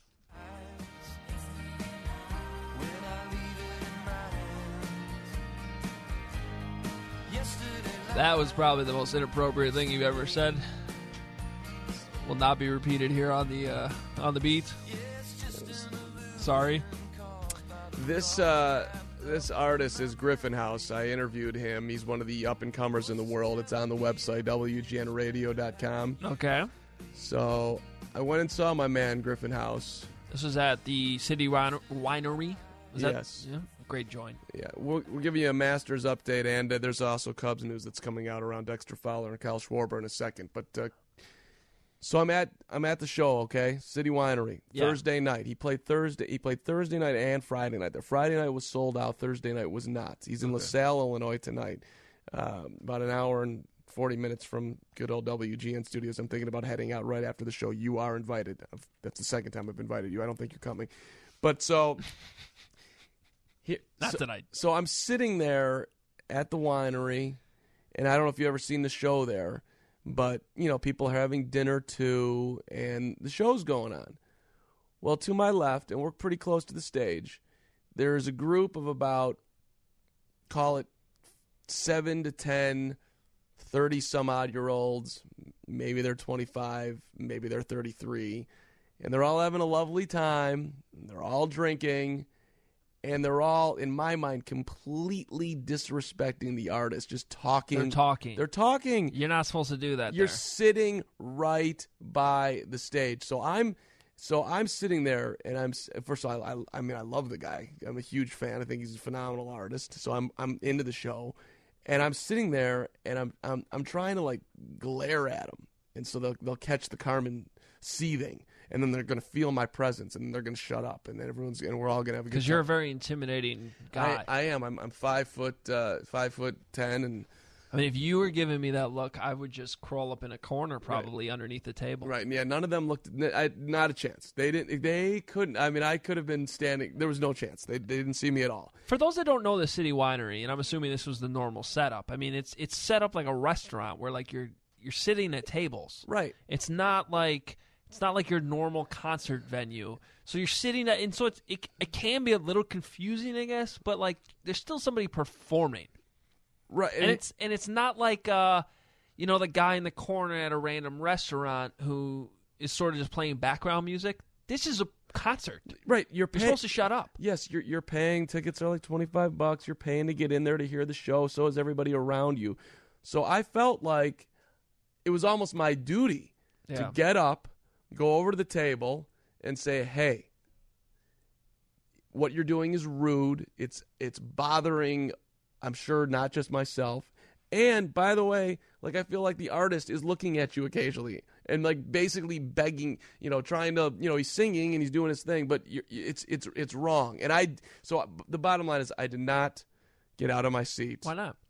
Yesterday That was probably the most inappropriate thing you've ever said. Will not be repeated here on the uh, on the beat. Sorry. This uh, this artist is Griffin House. I interviewed him. He's one of the up-and-comers in the world. It's on the website, W G N radio dot com. Okay. So I went and saw my man, Griffin House. This was at the City Wine- Winery? Was yes. That, yeah, great joint. Yeah, we'll, we'll give you a Masters update, and uh, there's also Cubs news that's coming out around Dexter Fowler and Kyle Schwarber in a second. But uh, so I'm at I'm at the show, okay? City Winery, Yeah. Thursday night. He played Thursday. He played Thursday night and Friday night. The Friday night was sold out. Thursday night was not. He's in Okay. LaSalle, Illinois tonight. Um, about an hour and forty minutes from good old W G N Studios. I'm thinking about heading out right after the show. You are invited. That's the second time I've invited you. I don't think you're coming. But so... Here, Not so, tonight. So I'm sitting there at the winery, and I don't know if you've ever seen the show there, but, you know, people are having dinner too, and the show's going on. Well, to my left, and we're pretty close to the stage, there is a group of about, call it seven to ten, thirty-some-odd-year-olds. Maybe they're twenty-five, maybe they're thirty-three, and they're all having a lovely time. They're all drinking. And they're all, in my mind, completely disrespecting the artist, just talking. They're talking. They're talking. You're not supposed to do that. You're there. sitting right by the stage. So I'm so I'm sitting there, and I'm first of all, I, I mean, I love the guy. I'm a huge fan. I think he's a phenomenal artist. So I'm I'm into the show, and I'm sitting there, and I'm I'm I'm trying to like glare at him, and so they'll they'll catch the Carmen seething. And then they're going to feel my presence, and they're going to shut up, and then everyone's and we're all going to have a good time. Because you're a very intimidating guy. I, I am. I'm, I'm five foot, uh, five foot ten, and I mean, if you were giving me that look, I would just crawl up in a corner, probably right. underneath the table. Right? And yeah, none of them looked. I, not a chance. They didn't. They couldn't. I mean, I could have been standing. There was no chance. They, they didn't see me at all. For those that don't know the City Winery, and I'm assuming this was the normal setup. I mean, it's it's set up like a restaurant where like you're you're sitting at tables. Right. It's not like. It's not like your normal concert venue. So you're sitting at, and so it's, it, it can be a little confusing, I guess, but like there's still somebody performing. Right. And, and it's and it's not like uh, you know, the guy in the corner at a random restaurant who is sort of just playing background music. This is a concert. Right. You're, pay- you're supposed to shut up. Yes, you're you're paying. Tickets are like twenty-five bucks. You're paying to get in there to hear the show. So is everybody around you. So I felt like it was almost my duty Yeah. to get up, go over to the table, and say, hey, what you're doing is rude. It's it's bothering, I'm sure, not just myself. And, by the way, like I feel like the artist is looking at you occasionally and, like, basically begging, you know, trying to, you know, he's singing and he's doing his thing, but you it's it's it's wrong. And I, so the bottom line is I did not get out of my seat. Why not?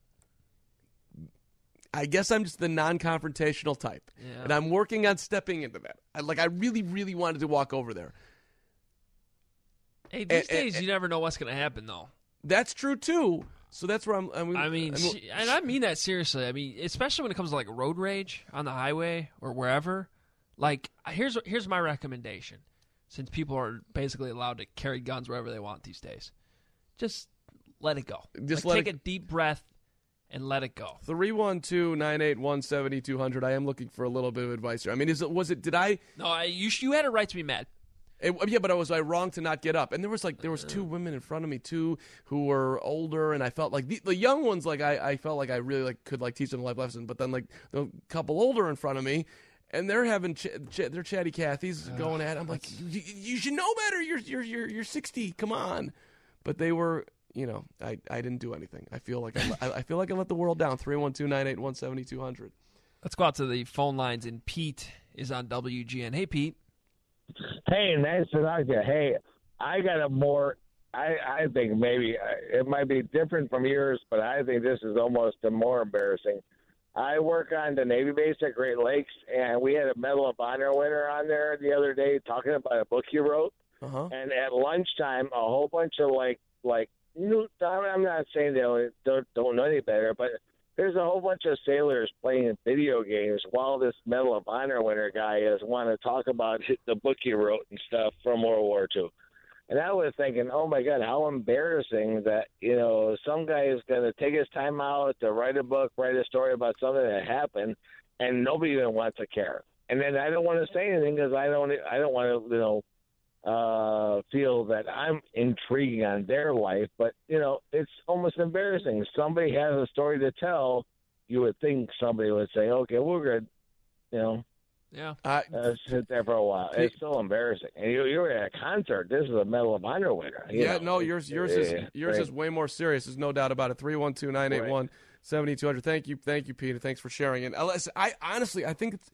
I guess I'm just the non-confrontational type, Yeah. and I'm working on stepping into that. I, like I really, really wanted to walk over there. Hey, these And- days and- you never know what's going to happen, though. That's true too. So that's where I'm. I mean, I mean, I'm- se- and I mean that seriously. I mean, especially when it comes to like road rage on the highway or wherever. Like, here's here's my recommendation. Since people are basically allowed to carry guns wherever they want these days, just let it go. Just Like, let take it- a deep breath and let it go. three one two, nine eight one, seven two zero zero. I am looking for a little bit of advice here. I mean, is it was it? Did I? No, I, you you had a right to be mad. It, yeah, but I was I wrong to not get up? And there was like there was two women in front of me too who were older, and I felt like the, the young ones like I, I felt like I really like could like teach them a life lesson. But then like the couple older in front of me, and they're having ch- ch- they're chatty Cathy's Uh, going at. I'm like, you, you should know better. You're you're you're you're sixty. Come on. But they were. You know, I, I didn't do anything. I feel like I, I feel like I let the world down. three one two, nine eight one, seven two zero zero. Let's go out to the phone lines, and Pete is on W G N. Hey, Pete. Hey, nice to talk to you. Hey, I got a more, I, I think maybe uh, it might be different from yours, but I think this is almost a more embarrassing. I work on the Navy base at Great Lakes, and we had a Medal of Honor winner on there the other day talking about a book he wrote. Uh-huh. And at lunchtime, a whole bunch of like, like, new, I'm not saying they don't, don't, don't know any better, but there's a whole bunch of sailors playing video games while this Medal of Honor winner guy is want to talk about the book he wrote and stuff from World War Two. And I was thinking, oh, my God, how embarrassing that, you know, some guy is going to take his time out to write a book, write a story about something that happened, and nobody even wants to care. And then I don't want to say anything because I don't, I don't want to, you know, uh, feel that I'm intriguing on their life. But, you know, it's almost embarrassing. Somebody has a story to tell. You would think somebody would say, okay, we're good, you know. Yeah. Uh, uh, sit there for a while. It's so embarrassing. And you, you're at a concert. This is a Medal of Honor winner. You Yeah, know. no, yours yours Yeah, is yours right. is way more serious. There's no doubt about it. three one two, nine eight one, seven two zero zero. Thank you, thank you, Peter. Thanks for sharing. And uh, listen, I honestly, I think it's.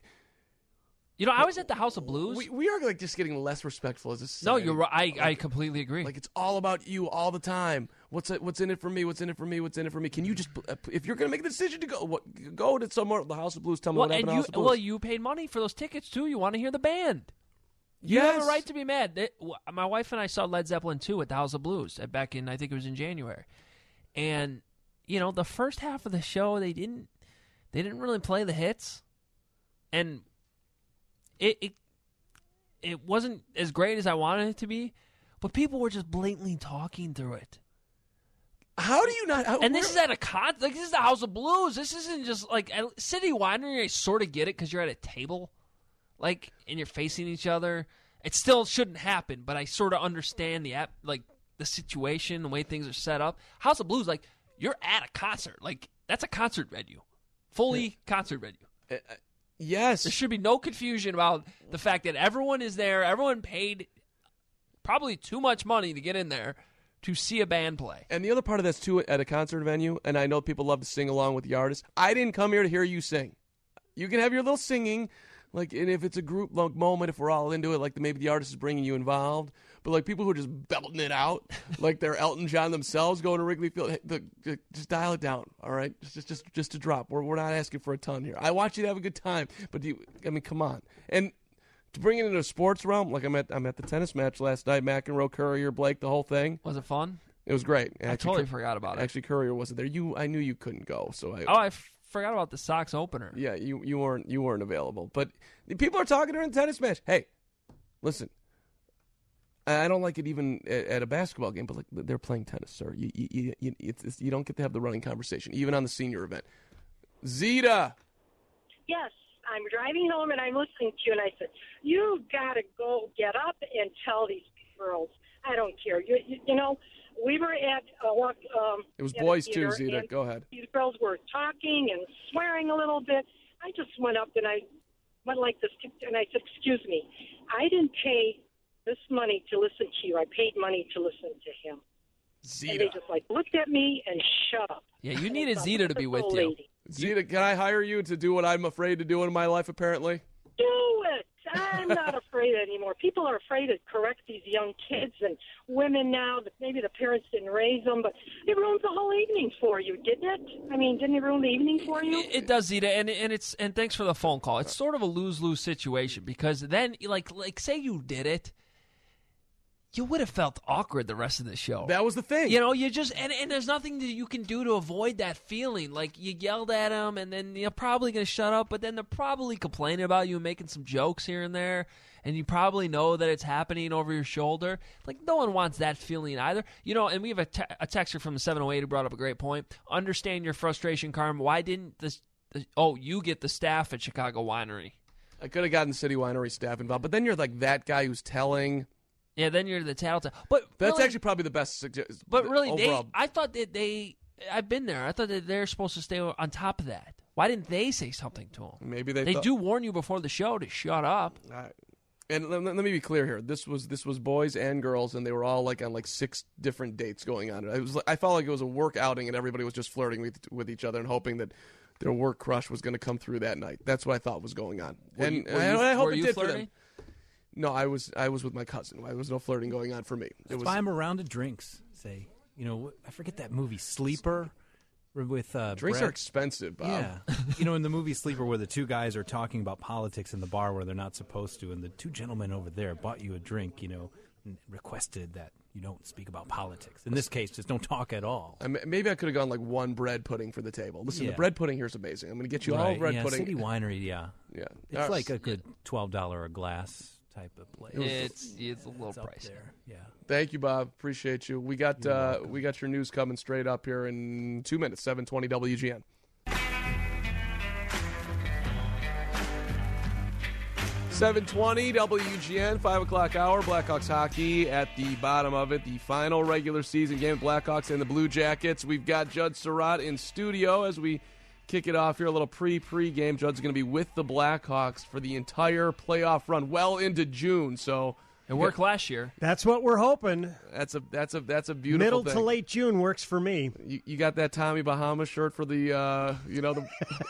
You know, I was at the House of Blues. We, we are like just getting less respectful as a No, society. you're right. I, Like, I completely agree. Like it's all about you all the time. What's it, what's in it for me? What's in it for me? What's in it for me? Can you just, if you're going to make the decision to go, what, go to somewhere, the House of Blues. Tell me well, what happened and at you, House of Blues. well, you paid money for those tickets too. You want to hear the band. You Yes. have a right to be mad. They- w- My wife and I saw Led Zeppelin two at the House of Blues uh, back in, I think it was in January, and you know the first half of the show they didn't they didn't really play the hits, and it it it wasn't as great as I wanted it to be, but people were just blatantly talking through it. How do you not? How, and this is at a con. Like this is the House of Blues. This isn't just like at City Winery. I sort of get it because you're at a table, like, and you're facing each other. It still shouldn't happen, but I sort of understand the app, like the situation, the way things are set up. House of Blues, like you're at a concert. Like that's a concert venue, fully yeah. concert venue. Uh, yes, there should be no confusion about the fact that everyone is there. Everyone paid probably too much money to get in there to see a band play. And the other part of this, too, at a concert venue, and I know people love to sing along with the artist, I didn't come here to hear you sing. You can have your little singing, like, and if it's a group like, moment, if we're all into it, like maybe the artist is bringing you involved, but like people who are just belting it out, like they're Elton John themselves going to Wrigley Field, hey, the, the, just dial it down, all right? Just just just, just a drop. We're, we're not asking for a ton here. I want you to have a good time, but do you, I mean, come on. And to bring it into a sports realm, like I'm at I'm at the tennis match last night, McEnroe, Courier, Blake, the whole thing. Was it fun? It was great. I actually, totally forgot about it. Actually, Courier wasn't there. You, I knew you couldn't go, so I. Oh, I f- forgot about the Sox opener. Yeah, you, you weren't you weren't available, but people are talking during the tennis match. Hey, listen, I don't like it even at, at a basketball game, but like they're playing tennis, sir. You you you, you, it's, it's, you don't get to have the running conversation, even on the senior event. Zita. Yes. I'm driving home and I'm listening to you, and I said, "You got to go get up and tell these girls. I don't care. You, you, you know, we were at a walk. Um, it was boys too, Zita. And go ahead. These girls were talking and swearing a little bit. I just went up and I went like this, and I said, "Excuse me, I didn't pay this money to listen to you. I paid money to listen to him." Zita. And they just like looked at me and shut up. Yeah, you needed Zita to be with you. Lady. Zita, can I hire you to do what I'm afraid to do in my life, apparently? Do it. I'm not afraid anymore. People are afraid to correct these young kids and women now that maybe the parents didn't raise them, but it ruins the whole evening for you, didn't it? I mean, didn't it ruin the evening for you? It, it does, Zita, and and it's and thanks for the phone call. It's sort of a lose-lose situation because then, like, like say you did it, you would have felt awkward the rest of the show. That was the thing. You know, you just, and, and there's nothing that you can do to avoid that feeling. Like, you yelled at them, and then you're probably going to shut up, but then they're probably complaining about you and making some jokes here and there, and you probably know that it's happening over your shoulder. Like, no one wants that feeling either. You know, and we have a, te- a texter from the seven oh eight who brought up a great point. Understand your frustration, Carm. Why didn't this, the, oh, you get the staff at Chicago Winery. I could have gotten City Winery staff involved, but then you're like that guy who's telling... Yeah, then you're the tattletale. But that's really, actually probably the best suggestion. But really, overall. they, I thought that they, I've been there. I thought that they're supposed to stay on top of that. Why didn't they say something to them? Maybe they. They thought, do warn you before the show to shut up. Uh, and let, let me be clear here. This was this was boys and girls, and they were all like on like six different dates going on. It was. I felt like it was a work outing, and everybody was just flirting with with each other and hoping that their work crush was going to come through that night. That's what I thought was going on. Were and you, were and you, I hope were it you did flirting? for them. No, I was I was with my cousin. There was no flirting going on for me. It Let's was, buy him a round of drinks. Say, you know, I forget that movie Sleeper with uh, drinks Brad. are expensive, Bob. Yeah, you know, in the movie Sleeper, where the two guys are talking about politics in the bar where they're not supposed to, and the two gentlemen over there bought you a drink, you know, and requested that you don't speak about politics. In this case, just don't talk at all. I mean, maybe I could have gone like one bread pudding for the table. Listen, Yeah. the bread pudding here is amazing. I'm going to get you right, all bread yeah, pudding. City Winery, yeah, Yeah, it's Uh, like a good twelve dollar a glass. type of play. It's it's a little It's up pricey. there. Yeah. Thank you, Bob. Appreciate you. We got uh, we got your news coming straight up here in two minutes. seven twenty W G N. seven twenty W G N, five o'clock hour. Blackhawks hockey at the bottom of it. The final regular season game of Blackhawks and the Blue Jackets. We've got Judd Surratt in studio as we kick it off here. A little pre-pre game. Judd's going to be with the Blackhawks for the entire playoff run, well into June. So it worked last year. That's what we're hoping. That's a that's a that's a beautiful Middle thing. to late June works for me. You, you got that Tommy Bahama shirt for the uh, you know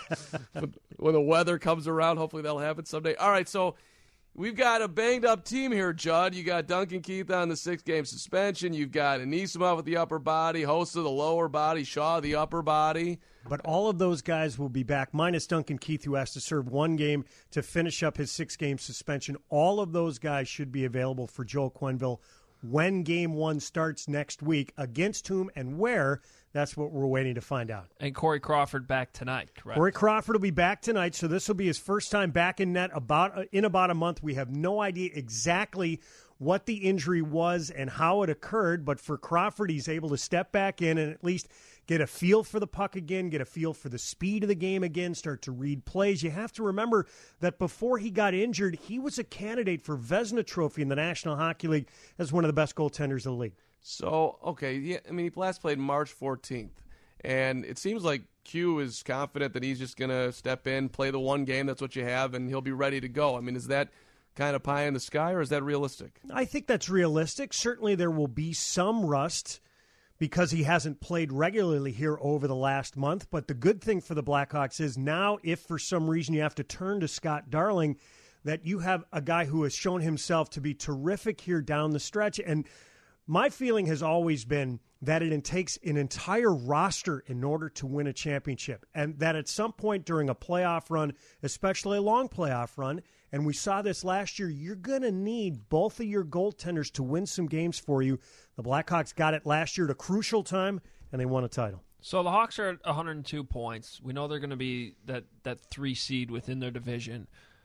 the when the weather comes around. Hopefully that'll happen someday. All right, so we've got a banged up team here, Judd. You got Duncan Keith on the six game suspension. You've got Anisimov with the upper body, Host of the lower body, Shaw the upper body. But all of those guys will be back, minus Duncan Keith, who has to serve one game to finish up his six-game suspension. All of those guys should be available for Joel Quenneville when Game one starts next week. Against whom and where, that's what we're waiting to find out. And Corey Crawford back tonight, correct? Corey Crawford will be back tonight, so this will be his first time back in net about in about a month. We have no idea exactly what the injury was and how it occurred, but for Crawford, he's able to step back in and at least get a feel for the puck again, get a feel for the speed of the game again, start to read plays. You have to remember that before he got injured, he was a candidate for Vezina Trophy in the National Hockey League as one of the best goaltenders of the league. So, okay, yeah, I mean, he last played March fourteenth, and it seems like Q is confident that he's just going to step in, play the one game, that's what you have, and he'll be ready to go. I mean, is that kind of pie in the sky, or is that realistic? I think that's realistic. Certainly there will be some rust because he hasn't played regularly here over the last month. But the good thing for the Blackhawks is now if for some reason you have to turn to Scott Darling, that you have a guy who has shown himself to be terrific here down the stretch. And my feeling has always been that it takes an entire roster in order to win a championship, and that at some point during a playoff run, especially a long playoff run, and we saw this last year, you're going to need both of your goaltenders to win some games for you. The Blackhawks got it last year at a crucial time, and they won a title. So the Hawks are at one hundred two points. We know they're going to be that, that three seed within their division.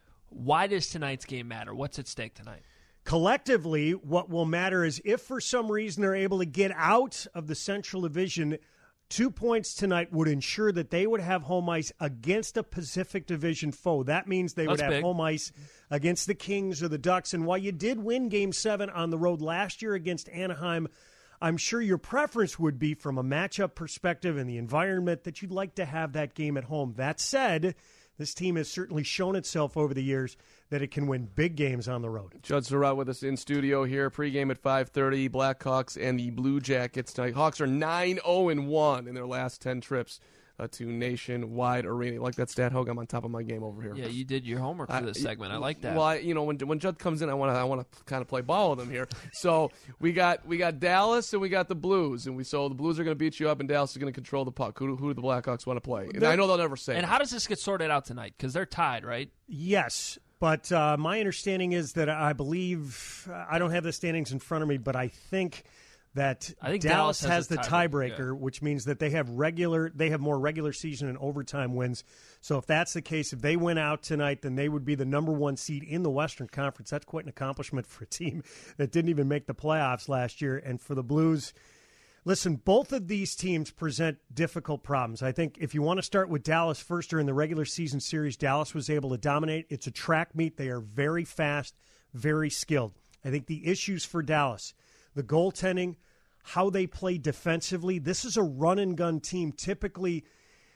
Why does tonight's game matter? What's at stake tonight? Collectively, what will matter is if for some reason they're able to get out of the Central Division, two points tonight would ensure that they would have home ice against a Pacific Division foe. That means they That's would have big. home ice against the Kings or the Ducks. And while you did win Game seven on the road last year against Anaheim, I'm sure your preference would be from a matchup perspective and the environment that you'd like to have that game at home. That said, this team has certainly shown itself over the years that it can win big games on the road. Judd Surratt with us in studio here. Pregame at five thirty. Blackhawks and the Blue Jackets tonight. Hawks are nine oh one in their last ten trips uh, to Nationwide Arena. You like that stat, Hogue? I'm on top of my game over here. Yeah, you did your homework for this I, segment. I like that. Well, I, you know, when when Judd comes in, I want to I want to kind of play ball with him here. So we got we got Dallas and we got the Blues, and we so the Blues are going to beat you up, and Dallas is going to control the puck. Who, who do the Blackhawks want to play? And I know they'll never say. And it. how does this get sorted out tonight? Because they're tied, right? Yes, but uh, my understanding is that I believe I don't have the standings in front of me, but I think that I think Dallas, Dallas has has the the tiebreaker, tiebreaker, which means that they have regular, they have more regular season and overtime wins. So if that's the case, if they win out tonight, then they would be the number one seed in the Western Conference. That's quite an accomplishment for a team that didn't even make the playoffs last year. And for the Blues, listen, both of these teams present difficult problems. I think if you want to start with Dallas first, during the regular season series, Dallas was able to dominate. It's a track meet. They are very fast, very skilled. I think the issues for Dallas, the goaltending, how they play defensively. This is a run-and-gun team. Typically,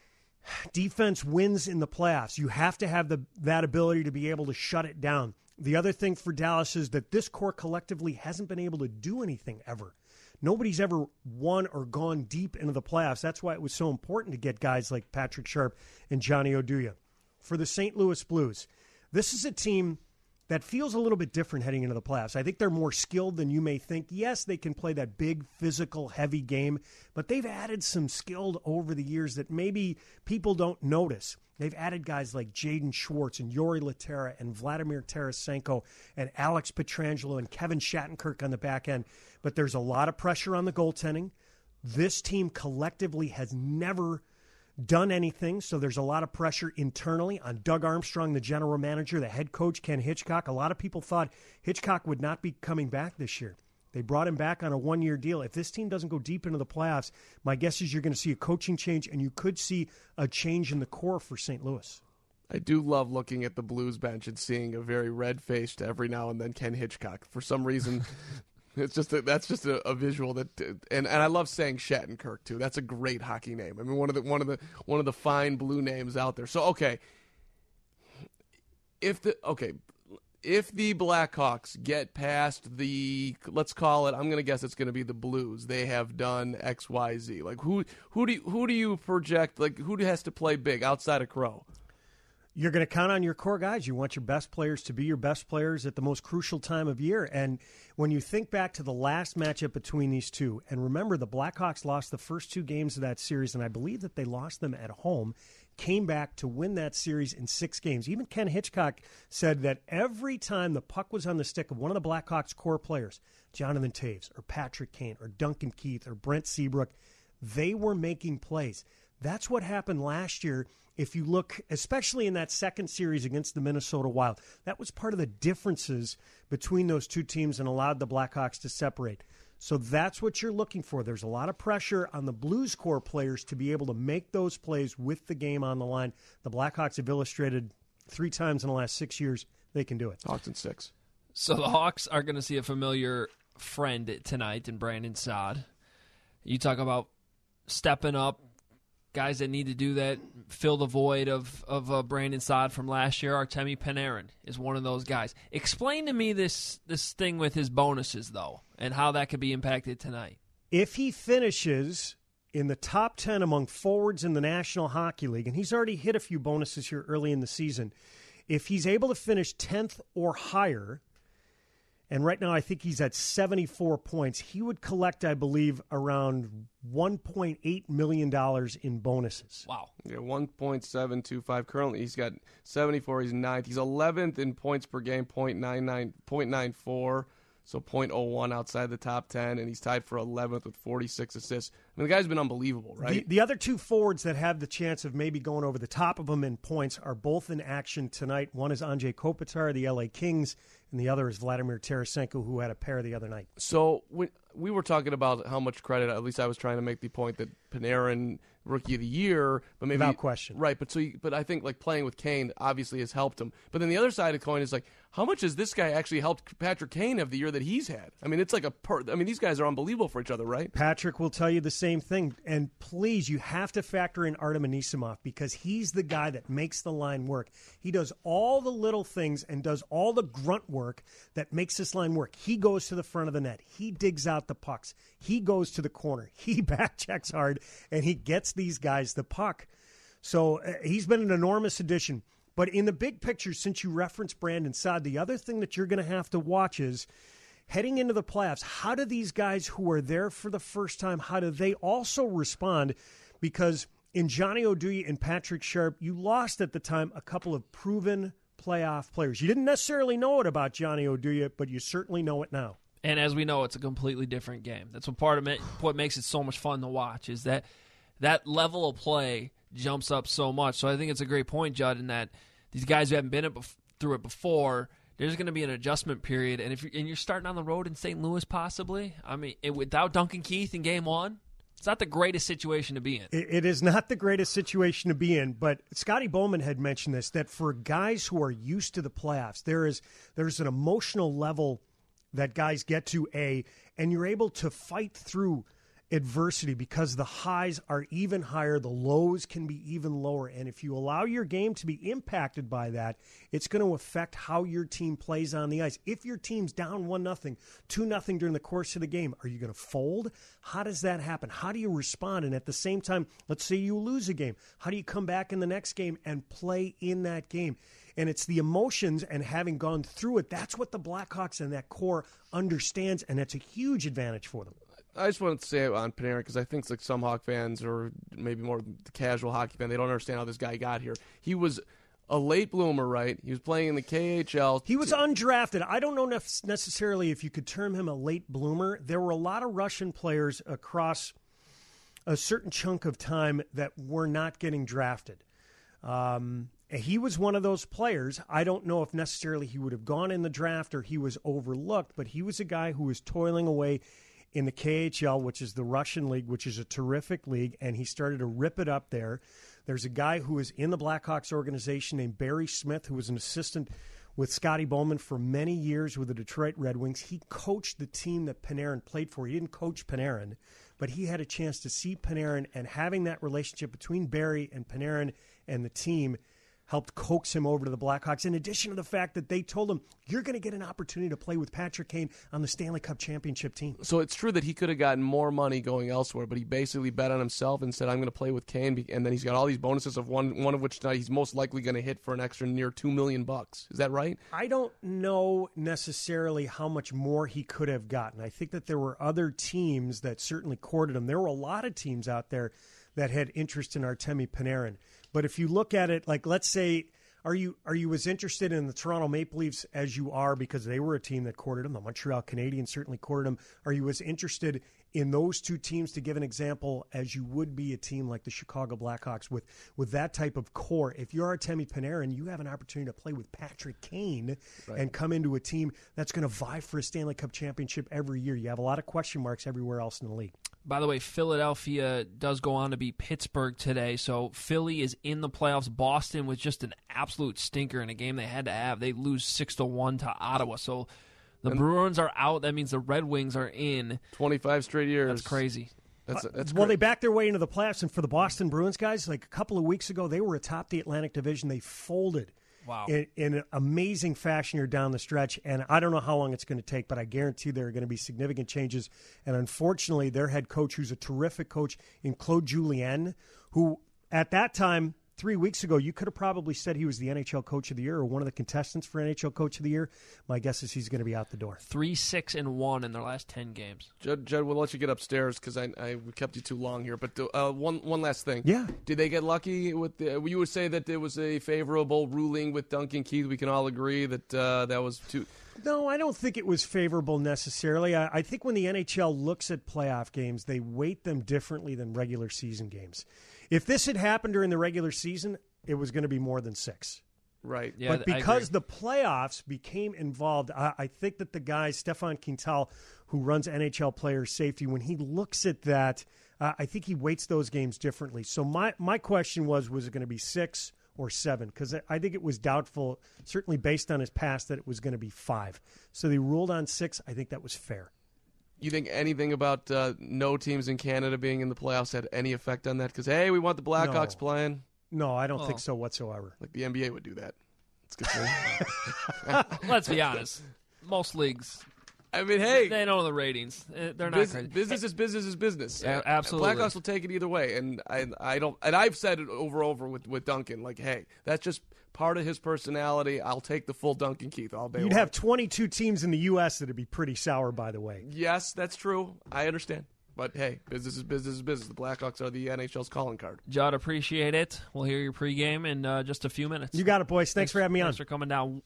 defense wins in the playoffs. You have to have the that ability to be able to shut it down. The other thing for Dallas is that this core collectively hasn't been able to do anything ever. Nobody's ever won or gone deep into the playoffs. That's why it was so important to get guys like Patrick Sharp and Johnny Oduya. For the Saint Louis Blues, this is a team that feels a little bit different heading into the playoffs. I think they're more skilled than you may think. Yes, they can play that big, physical, heavy game, but they've added some skilled over the years that maybe people don't notice. They've added guys like Jaden Schwartz and Yori Laterra and Vladimir Tarasenko and Alex Pietrangelo and Kevin Shattenkirk on the back end. But there's a lot of pressure on the goaltending. This team collectively has never done anything, so there's a lot of pressure internally on Doug Armstrong, the general manager, the head coach, Ken Hitchcock. A lot of people thought Hitchcock would not be coming back this year. They brought him back on a one-year deal. If this team doesn't go deep into the playoffs, my guess is you're going to see a coaching change, and you could see a change in the core for Saint Louis. I do love looking at the Blues bench and seeing a very red-faced every now and then Ken Hitchcock. For some reason, it's just a, that's just a, a visual that, and and I love saying Shattenkirk too. That's a great hockey name. I mean, one of the one of the one of the fine blue names out there. So okay, if the okay. If the Blackhawks get past the, let's call it, I'm going to guess it's going to be the Blues. They have done X, Y, Z. Like who, who do you, who do you project? Like who has to play big outside of Crow? You're going to count on your core guys. You want your best players to be your best players at the most crucial time of year. And when you think back to the last matchup between these two, and remember the Blackhawks lost the first two games of that series, and I believe that they lost them at home. Came back to win that series in six games. Even Ken Hitchcock said that every time the puck was on the stick of one of the Blackhawks' core players, Jonathan Toews or Patrick Kane or Duncan Keith or Brent Seabrook, they were making plays. That's what happened last year. If you look, especially in that second series against the Minnesota Wild, that was part of the differences between those two teams and allowed the Blackhawks to separate. So that's what you're looking for. There's a lot of pressure on the Blues core players to be able to make those plays with the game on the line. The Blackhawks have illustrated three times in the last six years they can do it. Hawks in six. So the Hawks are going to see a familiar friend tonight in Brandon Saad. You talk about stepping up, guys that need to do that, fill the void of, of uh, Brandon Saad from last year. Artemi Panarin is one of those guys. Explain to me this this thing with his bonuses, though, and how that could be impacted tonight. If he finishes in the top ten among forwards in the National Hockey League, and he's already hit a few bonuses here early in the season, if he's able to finish tenth or higher, and right now I think he's at seventy-four points, he would collect, I believe, around one point eight million dollars in bonuses. Wow. Yeah, one point seven two five. Currently, he's got seventy-four. He's ninth. He's eleventh in points per game, point nine nine, point nine four. So point oh one outside the top ten, and he's tied for eleventh with forty-six assists. I mean, the guy's been unbelievable, right? The, the other two forwards that have the chance of maybe going over the top of him in points are both in action tonight. One is Andrei Kopitar, the L A Kings, and the other is Vladimir Tarasenko, who had a pair the other night. So we, we were talking about how much credit, at least I was trying to make the point that Panarin, Rookie of the Year, but maybe without question, right? But so, you, but I think like playing with Kane obviously has helped him. But then the other side of the coin is like, how much has this guy actually helped Patrick Kane have the year that he's had? I mean, it's like a per, I mean, these guys are unbelievable for each other, right? Patrick will tell you the same thing. And please, you have to factor in Artem Anisimov because he's the guy that makes the line work. He does all the little things and does all the grunt work that makes this line work. He goes to the front of the net. He digs out the pucks. He goes to the corner. He back checks hard, and he gets these guys the puck. So uh, he's been an enormous addition. But in the big picture, since you referenced Brandon Saad, the other thing that you're going to have to watch is heading into the playoffs, how do these guys who are there for the first time, how do they also respond? Because in Johnny Oduya and Patrick Sharp, you lost at the time a couple of proven playoff players. You didn't necessarily know it about Johnny Oduya, but you certainly know it now. And as we know, it's a completely different game. That's what part of it, what makes it so much fun to watch is that that level of play jumps up so much. So I think it's a great point, Judd, in that these guys who haven't been it bef- through it before, there's going to be an adjustment period. And if you're, and you're starting on the road in Saint Louis, possibly, I mean, it, without Duncan Keith in game one, it's not the greatest situation to be in. It, it is not the greatest situation to be in, but Scotty Bowman had mentioned this, that for guys who are used to the playoffs, there is there's an emotional level that guys get to, A, and you're able to fight through adversity because the highs are even higher, the lows can be even lower, and if you allow your game to be impacted by that, it's going to affect how your team plays on the ice. If your team's down one nothing, two nothing during the course of the game, are you going to fold? How does that happen? How do you respond? And at the same time, let's say you lose a game. How do you come back in the next game and play in that game? And it's the emotions and having gone through it, that's what the Blackhawks and that core understands, and that's a huge advantage for them. I just wanted to say on Panarin because I think it's like some Hawk fans or maybe more the casual hockey fan, they don't understand how this guy got here. He was a late bloomer, right? He was playing in the K H L. He was undrafted. I don't know necessarily if you could term him a late bloomer. There were a lot of Russian players across a certain chunk of time that were not getting drafted. Um, he was one of those players. I don't know if necessarily he would have gone in the draft or he was overlooked, but he was a guy who was toiling away in the K H L, which is the Russian league, which is a terrific league, and he started to rip it up there. There's a guy who is in the Blackhawks organization named Barry Smith, who was an assistant with Scotty Bowman for many years with the Detroit Red Wings. He coached the team that Panarin played for. He didn't coach Panarin, but he had a chance to see Panarin, and having that relationship between Barry and Panarin and the team helped coax him over to the Blackhawks, in addition to the fact that they told him, you're going to get an opportunity to play with Patrick Kane on the Stanley Cup championship team. So it's true that he could have gotten more money going elsewhere, but he basically bet on himself and said, I'm going to play with Kane, and then he's got all these bonuses, of one one of which tonight he's most likely going to hit for an extra near two million bucks. Is that right? I don't know necessarily how much more he could have gotten. I think that there were other teams that certainly courted him. There were a lot of teams out there that had interest in Artemi Panarin. But if you look at it, like, let's say, are you are you as interested in the Toronto Maple Leafs as you are, because they were a team that courted him? The Montreal Canadiens certainly courted him. Are you as interested in those two teams, to give an example, as you would be a team like the Chicago Blackhawks with, with that type of core? If you're Artemi Panarin, you have an opportunity to play with Patrick Kane right. and come into a team that's going to vie for a Stanley Cup championship every year. You have a lot of question marks everywhere else in the league. By the way, Philadelphia does go on to beat Pittsburgh today, so Philly is in the playoffs. Boston was just an absolute stinker in a game they had to have. They lose six to one to Ottawa, so the and Bruins are out. That means the Red Wings are in. twenty-five straight years. That's crazy. That's, that's well, great. they backed their way into the playoffs, and for the Boston Bruins guys, like a couple of weeks ago, they were atop the Atlantic Division. They folded. Wow. In, in an amazing fashion here down the stretch, and I don't know how long it's going to take, but I guarantee there are going to be significant changes. And unfortunately, their head coach, who's a terrific coach, in Claude Julien, who at that time, three weeks ago, you could have probably said he was the N H L Coach of the Year or one of the contestants for N H L Coach of the Year. My guess is he's going to be out the door. Three, six, and one in their last ten games. Judd, Judd, we'll let you get upstairs because I, I we kept you too long here. But uh, one one last thing. Yeah. Did they get lucky with the? You would say that it was a favorable ruling with Duncan Keith. We can all agree that uh, that was too. No, I don't think it was favorable necessarily. I, I think when the N H L looks at playoff games, they weight them differently than regular season games. If this had happened during the regular season, it was going to be more than six. Right. Yeah, but because the playoffs became involved, I, I think that the guy, Stefan Quintal, who runs N H L Player Safety, when he looks at that, uh, I think he weights those games differently. So my, my question was, was it going to be six or seven? Because I think it was doubtful, certainly based on his past, that it was going to be five. So they ruled on six. I think that was fair. You think anything about uh, no teams in Canada being in the playoffs had any effect on that? Because, hey, we want the Blackhawks No. playing. No, I don't Oh. think so whatsoever. Like the N B A would do that. It's good for Let's be honest. Most leagues, I mean, hey, they know the ratings. Uh, They're not Bus- crazy. business is business is business. Yeah, Uh, absolutely. Blackhawks will take it either way, and I, I don't. And I've said it over and over with, with Duncan. Like, hey, that's just part of his personality. I'll take the full Duncan Keith all day. You'd long. have twenty-two teams in the U S that'd be pretty sour, by the way. Yes, that's true. I understand. But hey, business is business is business. The Blackhawks are the N H L's calling card. Judd, appreciate it. We'll hear your pregame in uh, just a few minutes. You got it, boys. Thanks, Thanks for having me on. Thanks for coming down.